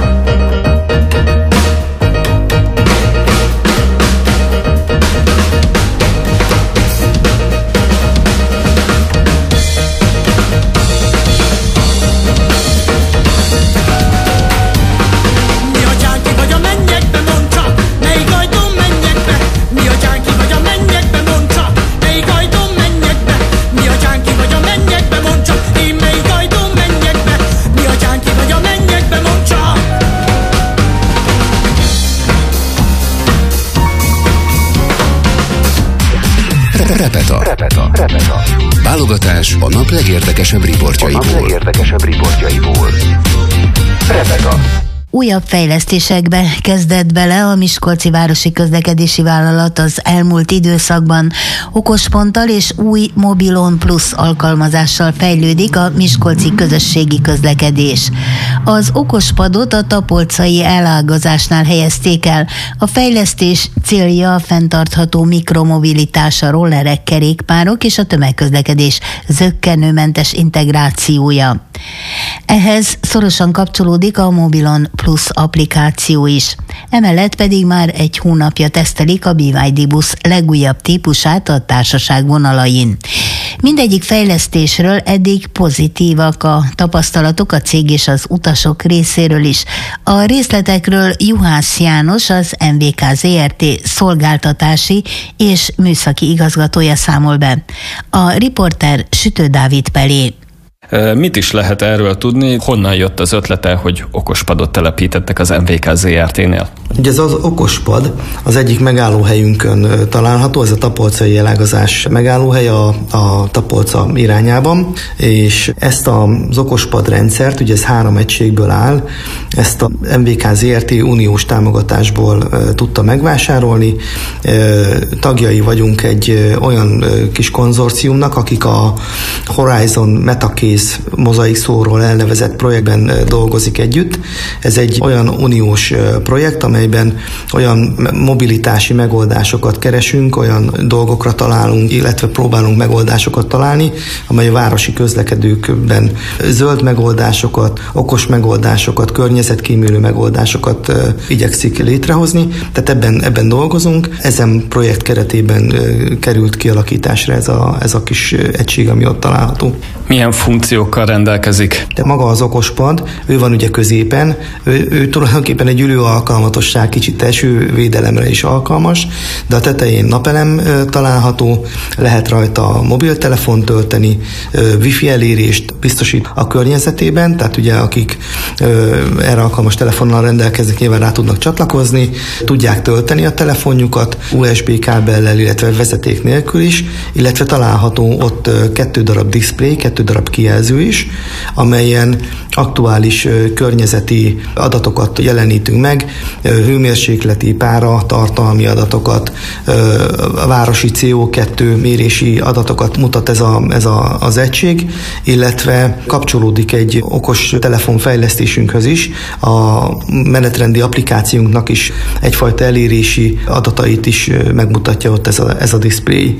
Repeta. Válogatás a nap legérdekesebb riportjaiból. Repeta. Újabb fejlesztésekbe kezdett bele a Miskolci Városi Közlekedési Vállalat az elmúlt időszakban. Okosponttal és új Mobilon Plus alkalmazással fejlődik a miskolci közösségi közlekedés. Az okospadot a tapolcai elágazásnál helyezték el. A fejlesztés célja a fenntartható mikromobilitás, a rollerek, kerékpárok és a tömegközlekedés zökkenőmentes integrációja. Ehhez szorosan kapcsolódik a Mobilon Plus applikáció is. Emellett pedig már egy hónapja tesztelik a BYD busz legújabb típusát a társaság vonalain. Mindegyik fejlesztésről eddig pozitívak a tapasztalatok a cég és az utasok részéről is. A részletekről Juhász János, az MVK Zrt. Szolgáltatási és műszaki igazgatója számol be. A riporter Sütő Dávid Pelé. Mit is lehet erről tudni? Honnan jött az ötlete, hogy okospadot telepítettek az MVK Zrt.-nél? Ugye ez az okospad az egyik megállóhelyünkön található, ez a tapolcai elágazás megállóhely a Tapolca irányában, és ezt az okospad rendszert, ugye ez 3 egységből áll, ezt a MVK Zrt. Uniós támogatásból tudta megvásárolni. Tagjai vagyunk egy olyan kis konzorciumnak, akik a Horizon Metacase mozaik szóról elnevezett projektben dolgozik együtt. Ez egy olyan uniós projekt, amelyben olyan mobilitási megoldásokat keresünk, olyan dolgokra találunk, illetve próbálunk megoldásokat találni, amely a városi közlekedőkben zöld megoldásokat, okos megoldásokat, környezetkímélő megoldásokat igyekszik létrehozni. Tehát ebben dolgozunk. Ezen projekt keretében került kialakításra ez a kis egység, ami ott található. Milyen funkciók funkciókkal rendelkezik. De maga az okospad, ő van ugye középen, ő tulajdonképpen egy ülő alkalmatosság, kicsit esővédelemre is alkalmas, de a tetején napelem található, lehet rajta mobiltelefont tölteni, wifi elérést biztosít a környezetében, tehát ugye akik erre alkalmas telefonnal rendelkeznek, nyilván rá tudnak csatlakozni, tudják tölteni a telefonjukat USB kábellel, illetve vezeték nélkül is, illetve található ott 2 darab display, 2 darab kijelző is, amelyen aktuális környezeti adatokat jelenítünk meg, hőmérsékleti, páratartalmi adatokat, városi CO2 mérési adatokat mutat ez az egység, illetve kapcsolódik egy okos telefonfejlesztésünkhöz is, a menetrendi applikációnknak is egyfajta elérési adatait is megmutatja ott ez a display.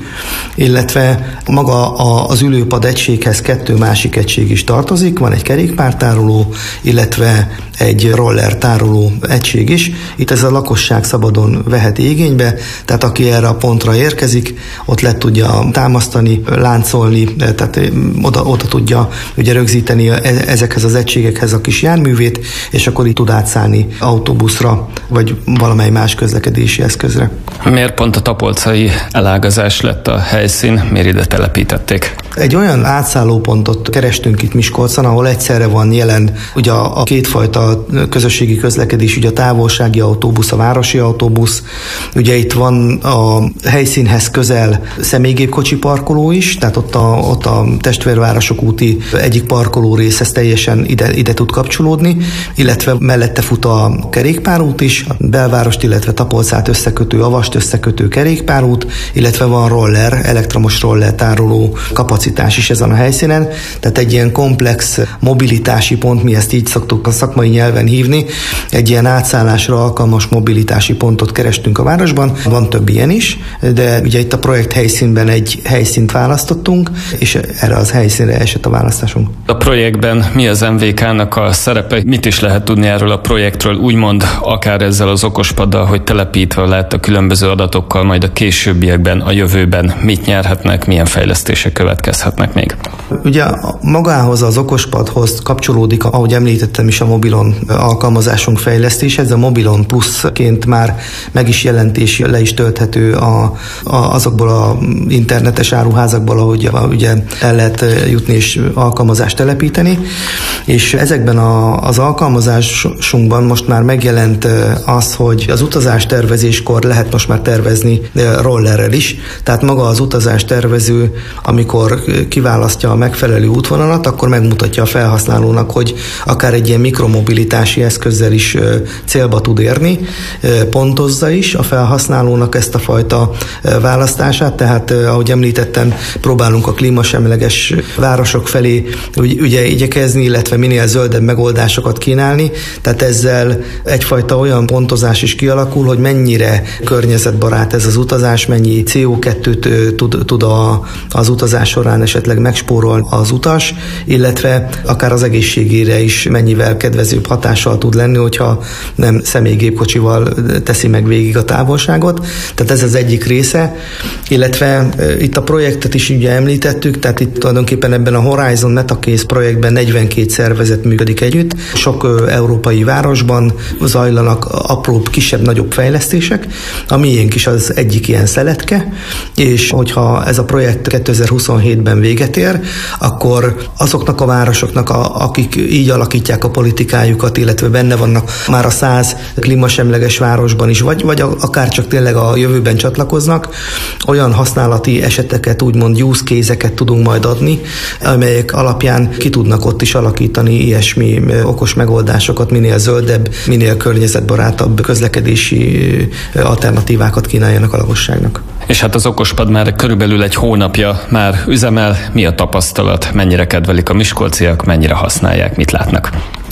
Illetve maga az ülőpad egységhez 2 másik egység is tartozik, van egy kerékpártároló, illetve egy roller tároló egység is. Itt ez a lakosság szabadon vehet igénybe, tehát aki erre a pontra érkezik, ott le tudja támasztani, láncolni, tehát oda tudja ugye rögzíteni ezekhez az egységekhez a kis járművét, és akkor itt tud átszállni autóbuszra, vagy valamely más közlekedési eszközre. Miért pont a tapolcai elágazás lett a helyszín, miért ide telepítették? Egy olyan átszállópontot kerestünk itt Miskolcon, ahol egyszerre van jelen ugye a kétfajta közösségi közlekedés, ugye a távolsági autóbusz, a városi autóbusz, ugye itt van a helyszínhez közel személygépkocsi parkoló is, tehát ott a testvérvárosok úti egyik parkoló részhez teljesen ide tud kapcsolódni, illetve mellette fut a kerékpárút is, a belvárost, illetve Tapolcát összekötő, Avast összekötő kerékpárút, illetve van roller, elektromos roller tároló kapacitás is ezen a helyszínen, tehát egy ilyen komplex mobilitási pont, mi ezt így szoktuk a szakmai nyelven hívni, egy ilyen átszállásra alkalmas mobilitási pontot kerestünk a városban, van több ilyen is, de ugye itt a projekt helyszínben egy helyszínt választottunk, és erre az helyszínre esett a választásunk. A projektben mi az MVK-nak a szerepe? Mit is lehet tudni erről a projektről, úgymond akár ezzel az okospaddal, hogy telepítve lehet a különböző adatokkal, majd a későbbiekben, a jövőben mit nyerhetnek, milyen fejlesztések következhetnek még? Ugye magához az okospadhoz kapcsolódik, ahogy említettem is, a Mobilon alkalmazásunk fejlesztése, ez a Mobilon Plus-ként már meg is jelent és le is tölthető azokból a internetes áruházakból, ahogy ugye el lehet jutni és alkalmazást telepíteni, és ezekben az alkalmazásunkban most már megjelent az, hogy az utazás tervezéskor lehet most már tervezni rollerrel is, tehát maga az utazás tervező, amikor kiválasztja a megfelelő útvonalat, akkor megmutatja a felhasználónak, hogy akár egy ilyen mikromobilitási eszközzel is célba tud érni, pontozza is a felhasználónak ezt a fajta választását, tehát ahogy említettem, próbálunk a klímasemleges városok felé ugye igyekezni, illetve minél zöldebb megoldásokat kínálni, tehát ezzel egyfajta olyan pontozás is kialakul, hogy mennyire környezetbarát ez az utazás, mennyi CO2-t tud az utazás során esetleg megspórol az utas, illetve akár az egészségére is mennyivel kedvezőbb hatással tud lenni, hogyha nem személygépkocsival teszi meg végig a távolságot. Tehát ez az egyik része, illetve itt a projektet is ugye említettük, tehát itt tulajdonképpen ebben a Horizon Metacase projektben 42 szervezet működik együtt. Sok európai városban zajlanak apróbb, kisebb-nagyobb fejlesztések. A miénk is az egyik ilyen szeletke, és hogyha ez a projekt 2027-ben véget ér, akkor azoknak a városoknak, akik így alakítják a politikájukat, illetve benne vannak már a 100 klímasemleges városban is, vagy akár csak tényleg a jövőben csatlakoznak, olyan használati eseteket, úgymond use case-eket tudunk majd adni, amelyek alapján ki tudnak ott is alakítani ilyesmi okos megoldásokat, minél zöldebb, minél környezetbarátabb közlekedési alternatívákat kínáljanak a lakosságnak. És hát az okospad már körülbelül egy hónapja már üzemel. Mi a tapasztalat? Mennyire kedvelik a miskolciak, mennyire használják, mit látnak?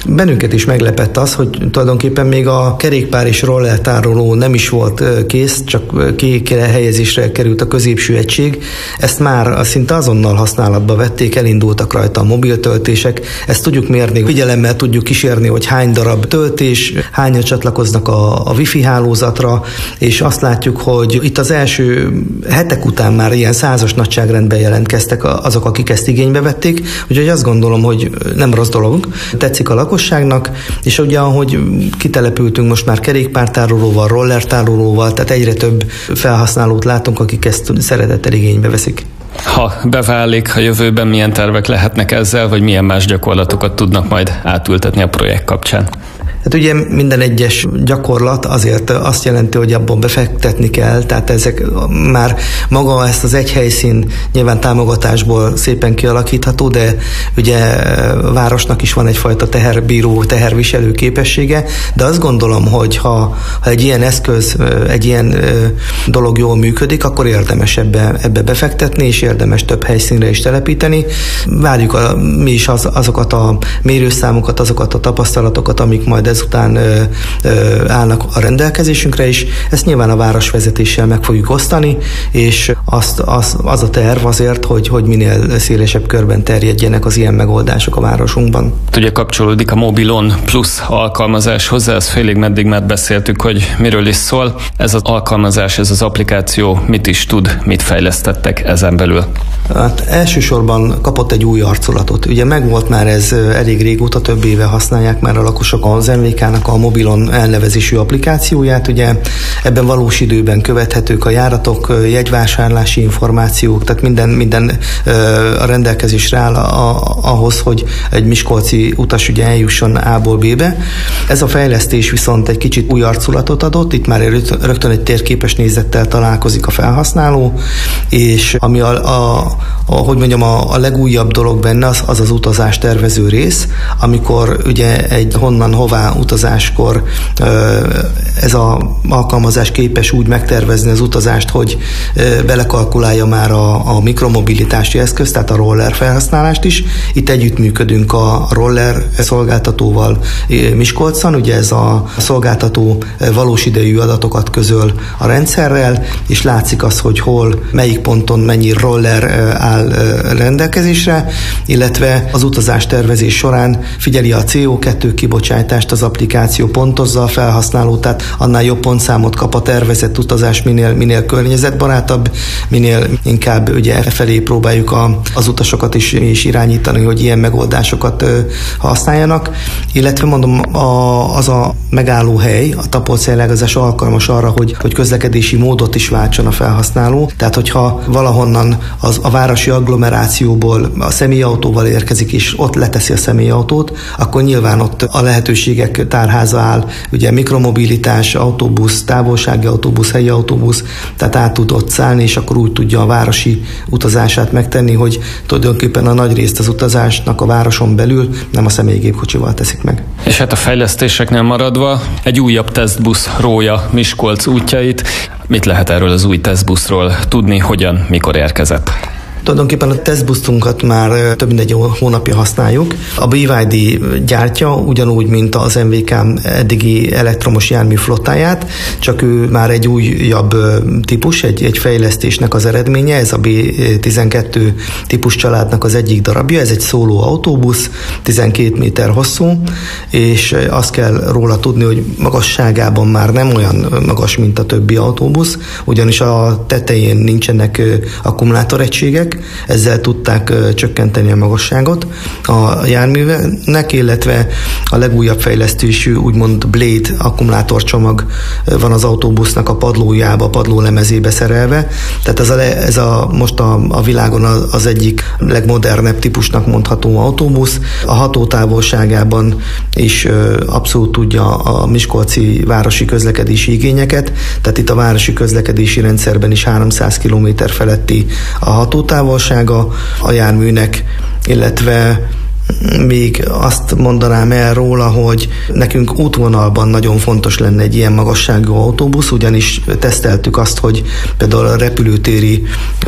Bennünket is meglepett az, hogy tulajdonképpen még a kerékpár és roller tároló nem is volt kész, csak helyezésre került a középső egység. Ezt már szinte azonnal használatba vették, elindultak rajta a mobiltöltések. Ezt tudjuk mérni, figyelemmel tudjuk kísérni, hogy hány darab töltés, hányan csatlakoznak a wifi hálózatra, és azt látjuk, hogy itt az első hetek után már ilyen 100-as nagyságrendben jelentkeztek azok, akik ezt igénybe vették, úgyhogy azt gondolom, hogy nem rossz dolog, tetszik a lakosságnak, és ugye ahogy kitelepültünk most már kerékpártárolóval, rollertárolóval, tehát egyre több felhasználót látunk, akik ezt szeretettel igénybe veszik. Ha beválik, a jövőben milyen tervek lehetnek ezzel, vagy milyen más gyakorlatokat tudnak majd átültetni a projekt kapcsán? Hát ugye minden egyes gyakorlat azért azt jelenti, hogy abban befektetni kell, tehát ezek már maga ezt az egy helyszín nyilván támogatásból szépen kialakítható, de ugye városnak is van egyfajta teherviselő képessége, de azt gondolom, hogy ha egy ilyen eszköz, egy ilyen dolog jól működik, akkor érdemes ebbe befektetni, és érdemes több helyszínre is telepíteni. Várjuk mi is azokat a mérőszámokat, azokat a tapasztalatokat, amik majd ezután állnak a rendelkezésünkre is. Ezt nyilván a városvezetéssel meg fogjuk osztani, és az a terv azért, hogy minél szélesebb körben terjedjenek az ilyen megoldások a városunkban. Ugye kapcsolódik a Mobilon Plus alkalmazás hozzá, ezt félig meddig már beszéltük, hogy miről is szól. Ez az alkalmazás, ez az applikáció mit is tud, mit fejlesztettek ezen belül? Hát elsősorban kapott egy új arculatot. Ugye megvolt már ez elég régóta, több éve használják már a lakosok az MVK-nak a Mobilon elnevezésű applikációját. Ugye ebben valós időben követhetők a járatok, jegyvásárlási információk, tehát minden a rendelkezésre áll ahhoz, hogy egy miskolci utas ugye eljusson A-ból B-be. Ez a fejlesztés viszont egy kicsit új arculatot adott, itt már rögtön egy térképes nézettel találkozik a felhasználó, és ami a legújabb dolog benne, az utazás tervező rész, amikor ugye egy honnan hová utazáskor ez az alkalmazás képes úgy megtervezni az utazást, hogy belekalkulálja már a mikromobilitási eszközt, tehát a roller felhasználást is. Itt együttműködünk a roller szolgáltatóval Miskolcon, ugye ez a szolgáltató valós idejű adatokat közöl a rendszerrel, és látszik az, hogy hol, melyik ponton mennyi roller áll rendelkezésre, illetve az utazás tervezés során figyeli a CO2 kibocsátást, az applikáció pontozza a felhasználót, tehát annál jobb pontszámot kap a tervezett utazás, minél környezetbarátabb, minél inkább ugye felé próbáljuk az utasokat is irányítani, hogy ilyen megoldásokat használjanak, illetve mondom, az a megállóhely, a tapolcélágazás alkalmas arra, hogy közlekedési módot is váltson a felhasználó, tehát hogyha valahonnan a városi agglomerációból a személyautóval érkezik, és ott leteszi a személyautót, akkor nyilván ott a lehetőségek tárháza áll, ugye mikromobilitás, autóbusz, távolsági autóbusz, helyi autóbusz, tehát át tud ott szállni, és akkor úgy tudja a városi utazását megtenni, hogy tulajdonképpen a nagy részt az utazásnak a városon belül nem a személygépkocsival teszik meg. És hát a fejlesztéseknél maradva egy újabb tesztbusz rója Miskolc útjait. Mit lehet erről az új tesztbuszról tudni, hogyan, mikor érkezett? Tulajdonképpen a tesztbuszunkat már több mint egy hónapja használjuk. A BYD gyártja ugyanúgy, mint az MVK eddigi elektromos jármű flottáját, csak ő már egy újabb típus, egy fejlesztésnek az eredménye, ez a B12 típus családnak az egyik darabja, ez egy szóló autóbusz, 12 méter hosszú, és azt kell róla tudni, hogy magasságában már nem olyan magas, mint a többi autóbusz, ugyanis a tetején nincsenek akkumulátoregységek, ezzel tudták csökkenteni a magasságot a járművnek, illetve a legújabb fejlesztésű úgymond Blade akkumulátorcsomag van az autóbusznak a padlójába, a padlólemezébe szerelve. Tehát ez most a világon az egyik legmodernebb típusnak mondható autóbusz. A hatótávolságában is abszolút tudja a miskolci városi közlekedési igényeket, tehát itt a városi közlekedési rendszerben is 300 km feletti a hatótávolsága a járműnek, illetve még azt mondanám el róla, hogy nekünk útvonalban nagyon fontos lenne egy ilyen magasságú autóbusz, ugyanis teszteltük azt, hogy például a repülőtéri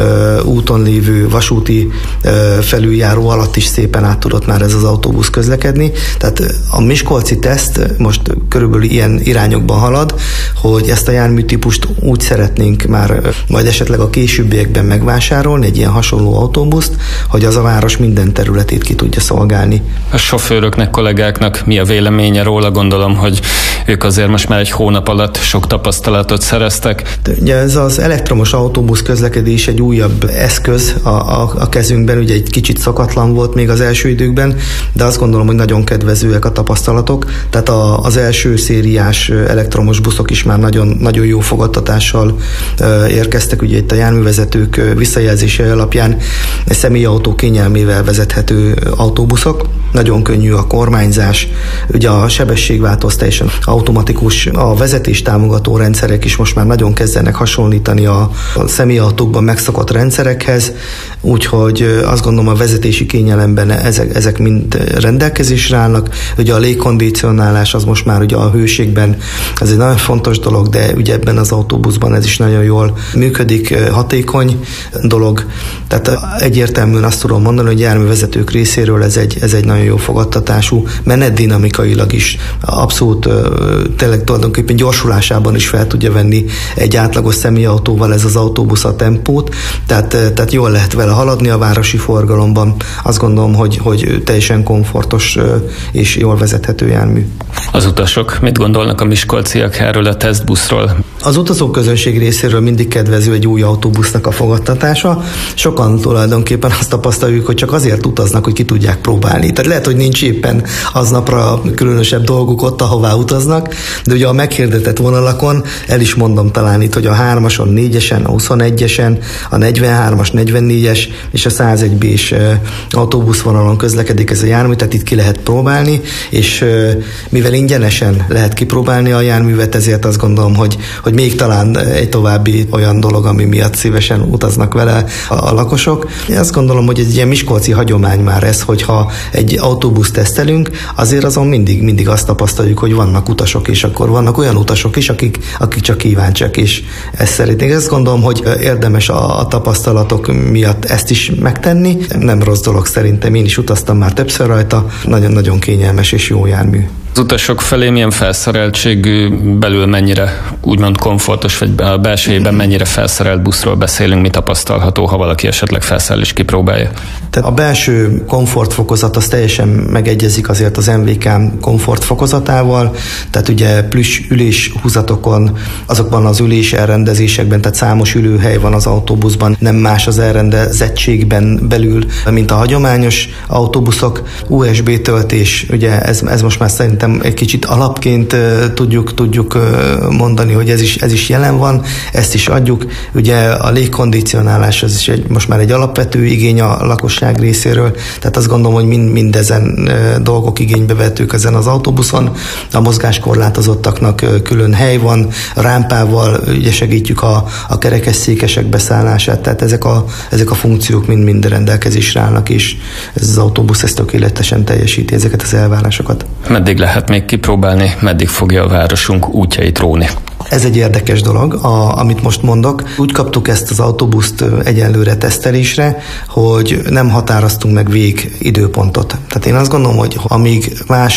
úton lévő vasúti felüljáró alatt is szépen át tudott már ez az autóbusz közlekedni. Tehát a miskolci teszt most körülbelül ilyen irányokban halad, hogy ezt a járműtípust úgy szeretnénk már majd esetleg a későbbiekben megvásárolni, egy ilyen hasonló autóbuszt, hogy az a város minden területét ki tudja szolgálni. A sofőröknek, kollégáknak mi a véleménye róla? Gondolom, hogy ők azért most már egy hónap alatt sok tapasztalatot szereztek. Ugye ez az elektromos autóbusz közlekedés egy újabb eszköz a kezünkben, ugye egy kicsit szokatlan volt még az első időkben, de azt gondolom, hogy nagyon kedvezőek a tapasztalatok. Tehát az első szériás elektromos buszok is már nagyon, nagyon jó fogadtatással érkeztek. Ugye itt a járművezetők visszajelzése alapján személyautó kényelmével vezethető autóbuszok. Nagyon könnyű a kormányzás, ugye a sebességváltós teljesen automatikus, a vezetés támogató rendszerek is most már nagyon kezdenek hasonlítani a személyautókban megszokott rendszerekhez, úgyhogy azt gondolom, a vezetési kényelemben ezek mind rendelkezésre állnak. Ugye a légkondicionálás az most már ugye a hőségben, ez egy nagyon fontos dolog, de ugye ebben az autóbuszban ez is nagyon jól működik, hatékony dolog. Tehát egyértelműen azt tudom mondani, hogy járművezetők részéről ez egy nagyon jó fogadtatású, menetdinamikailag is abszolút tényleg tulajdonképpen gyorsulásában is fel tudja venni egy átlagos személyautóval ez az autóbusz a tempót, tehát jól lehet vele haladni a városi forgalomban. Azt gondolom, hogy teljesen komfortos és jól vezethető jármű. Az utasok mit gondolnak a miskolciak erről a tesztbuszról? Az utazóközönség részéről mindig kedvező egy új autóbusznak a fogadtatása. Sokan tulajdonképpen azt tapasztaljuk, hogy csak azért utaznak, hogy ki tudják próbálni. Tehát lehet, hogy nincs éppen aznapra különösebb dolguk ott, ahová utaznak, de ugye a meghirdetett vonalakon, el is mondom talán itt, hogy a 3-ason, 4-esen, a 21-esen, a 43-as, 44-es és a 101B-s autóbuszvonalon közlekedik ez a jármű, tehát itt ki lehet próbálni, és mivel ingyenesen lehet kipróbálni a járművet, ezért azt gondolom, hogy még talán egy további olyan dolog, ami miatt szívesen utaznak vele a lakosok. Én azt gondolom, hogy egy ilyen miskolci hagyomány már ez, hogyha egy autóbuszt tesztelünk, azért azon mindig azt tapasztaljuk, hogy vannak utasok, és akkor vannak olyan utasok is, akik csak kíváncsiak, és ezt szeretnék. Ezt gondolom, hogy érdemes a tapasztalatok miatt ezt is megtenni. Nem rossz dolog szerintem, én is utaztam már többször rajta, nagyon-nagyon kényelmes és jó jármű. Az utasok felé milyen felszereltségű, belül mennyire úgymond komfortos, vagy a belsejében mennyire felszerelt buszról beszélünk, mi tapasztalható, ha valaki esetleg felszáll és kipróbálja? Tehát a belső komfortfokozat az teljesen megegyezik azért az MVK komfortfokozatával, tehát ugye plusz üléshúzatokon, azokban az ülés elrendezésekben, tehát számos ülőhely van az autóbuszban, nem más az elrendezettségben belül, mint a hagyományos autóbuszok. USB töltés, ugye ez most már szerintem egy kicsit alapként tudjuk mondani, hogy ez is jelen van, ezt is adjuk. Ugye a légkondicionálás az is most már egy alapvető igény a lakosság részéről, tehát azt gondolom, hogy mindezen dolgok igénybe vettük ezen az autóbuszon. A mozgáskorlátozottaknak külön hely van, rámpával ugye segítjük a kerekesszékesek beszállását, tehát ezek a funkciók mind rendelkezésre állnak, és ez az autóbusz ezt tökéletesen teljesíti ezeket az elvárásokat. Meddig lehet még kipróbálni, meddig fogja a városunk útjait róni? Ez egy érdekes dolog, amit most mondok. Úgy kaptuk ezt az autóbuszt egyenlőre tesztelésre, hogy nem határoztunk meg végidőpontot. Tehát én azt gondolom, hogy amíg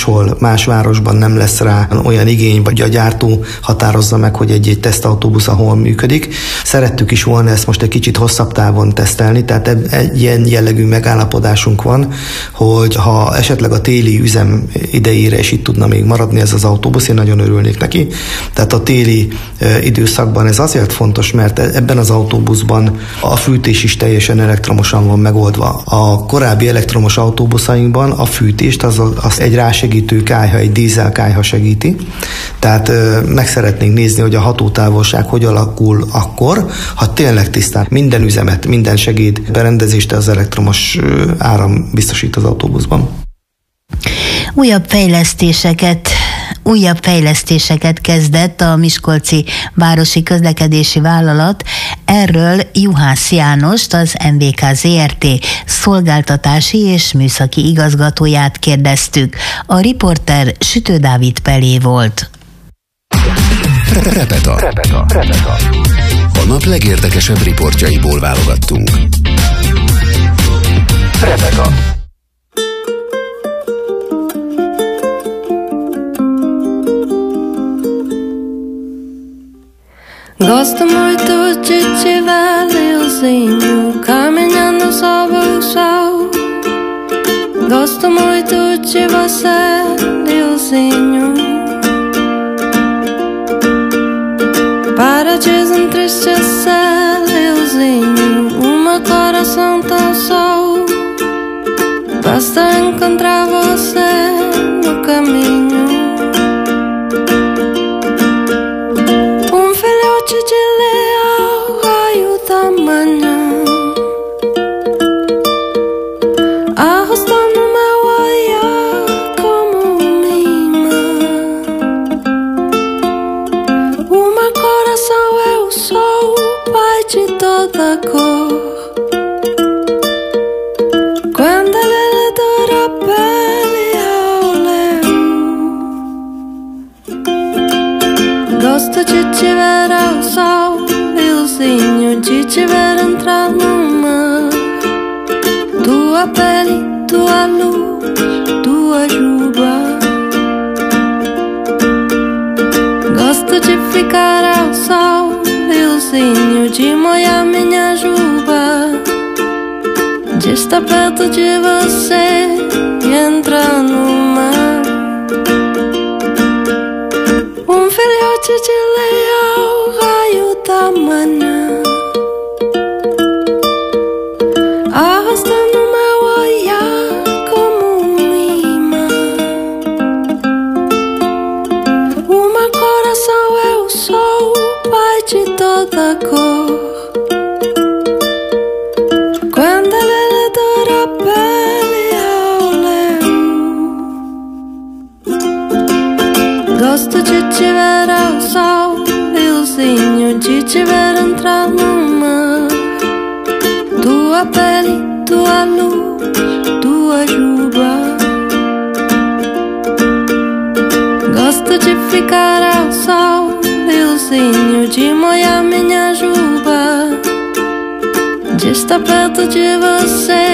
más városban nem lesz rá olyan igény, vagy a gyártó határozza meg, hogy egy tesztautóbusz ahol működik. Szerettük is volna ezt most egy kicsit hosszabb távon tesztelni, tehát egy ilyen jellegű megállapodásunk van, hogy ha esetleg a téli üzem idejére is itt tudna még maradni ez az autóbusz, én nagyon örülnék neki. Tehát a téli időszakban ez azért fontos, mert ebben az autóbuszban a fűtés is teljesen elektromosan van megoldva. A korábbi elektromos autóbuszainkban a fűtést az egy rásegítő kályha, egy dízel kályha segíti. Tehát meg szeretnénk nézni, hogy a hatótávolság hogy alakul akkor, ha tényleg tisztán minden üzemet, minden segéd berendezést az elektromos áram biztosít az autóbuszban. Újabb fejlesztéseket újabb fejlesztéseket kezdett a Miskolci Városi Közlekedési Vállalat. Erről Juhász Jánost, az MVK Zrt. Szolgáltatási és műszaki igazgatóját kérdeztük. A riporter Sütő Dávid Pelé volt. Repeta. A nap legérdekesebb riportjaiból válogattunk. Repeta. Gosto muito de te ver, Leozinho, caminhando sob o sol. Gosto muito de você, Leozinho, para desentristecer, Leozinho, o meu coração tão só. Basta encontrar você no caminho. De leão, raio da manhã, arrastando meu olhar como um imã. O meu coração é o sol, pai de toda cor. Quando ele dura a pele ao leão. Gosto de te ver ao sol, Leozinho, de te ver entrar no mar. Tua pele, tua luz, tua juba. Gosto de ficar ao sol, Leozinho, de molhar minha juba, de estar perto de você e entrar no mar. Um filhote de leão, raio da manhã, arrastando meu olhar como um imã. O meu coração é o sol, pai de toda cor. Quando ele dura a pele ao leão. Gosto de te ver ao sol, Leozinho, de te ver entrar no mar. Tua pele, tua luz, tua juba. Gosto de ficar ao sol, Leozinho, de molhar minha juba, de estar perto de você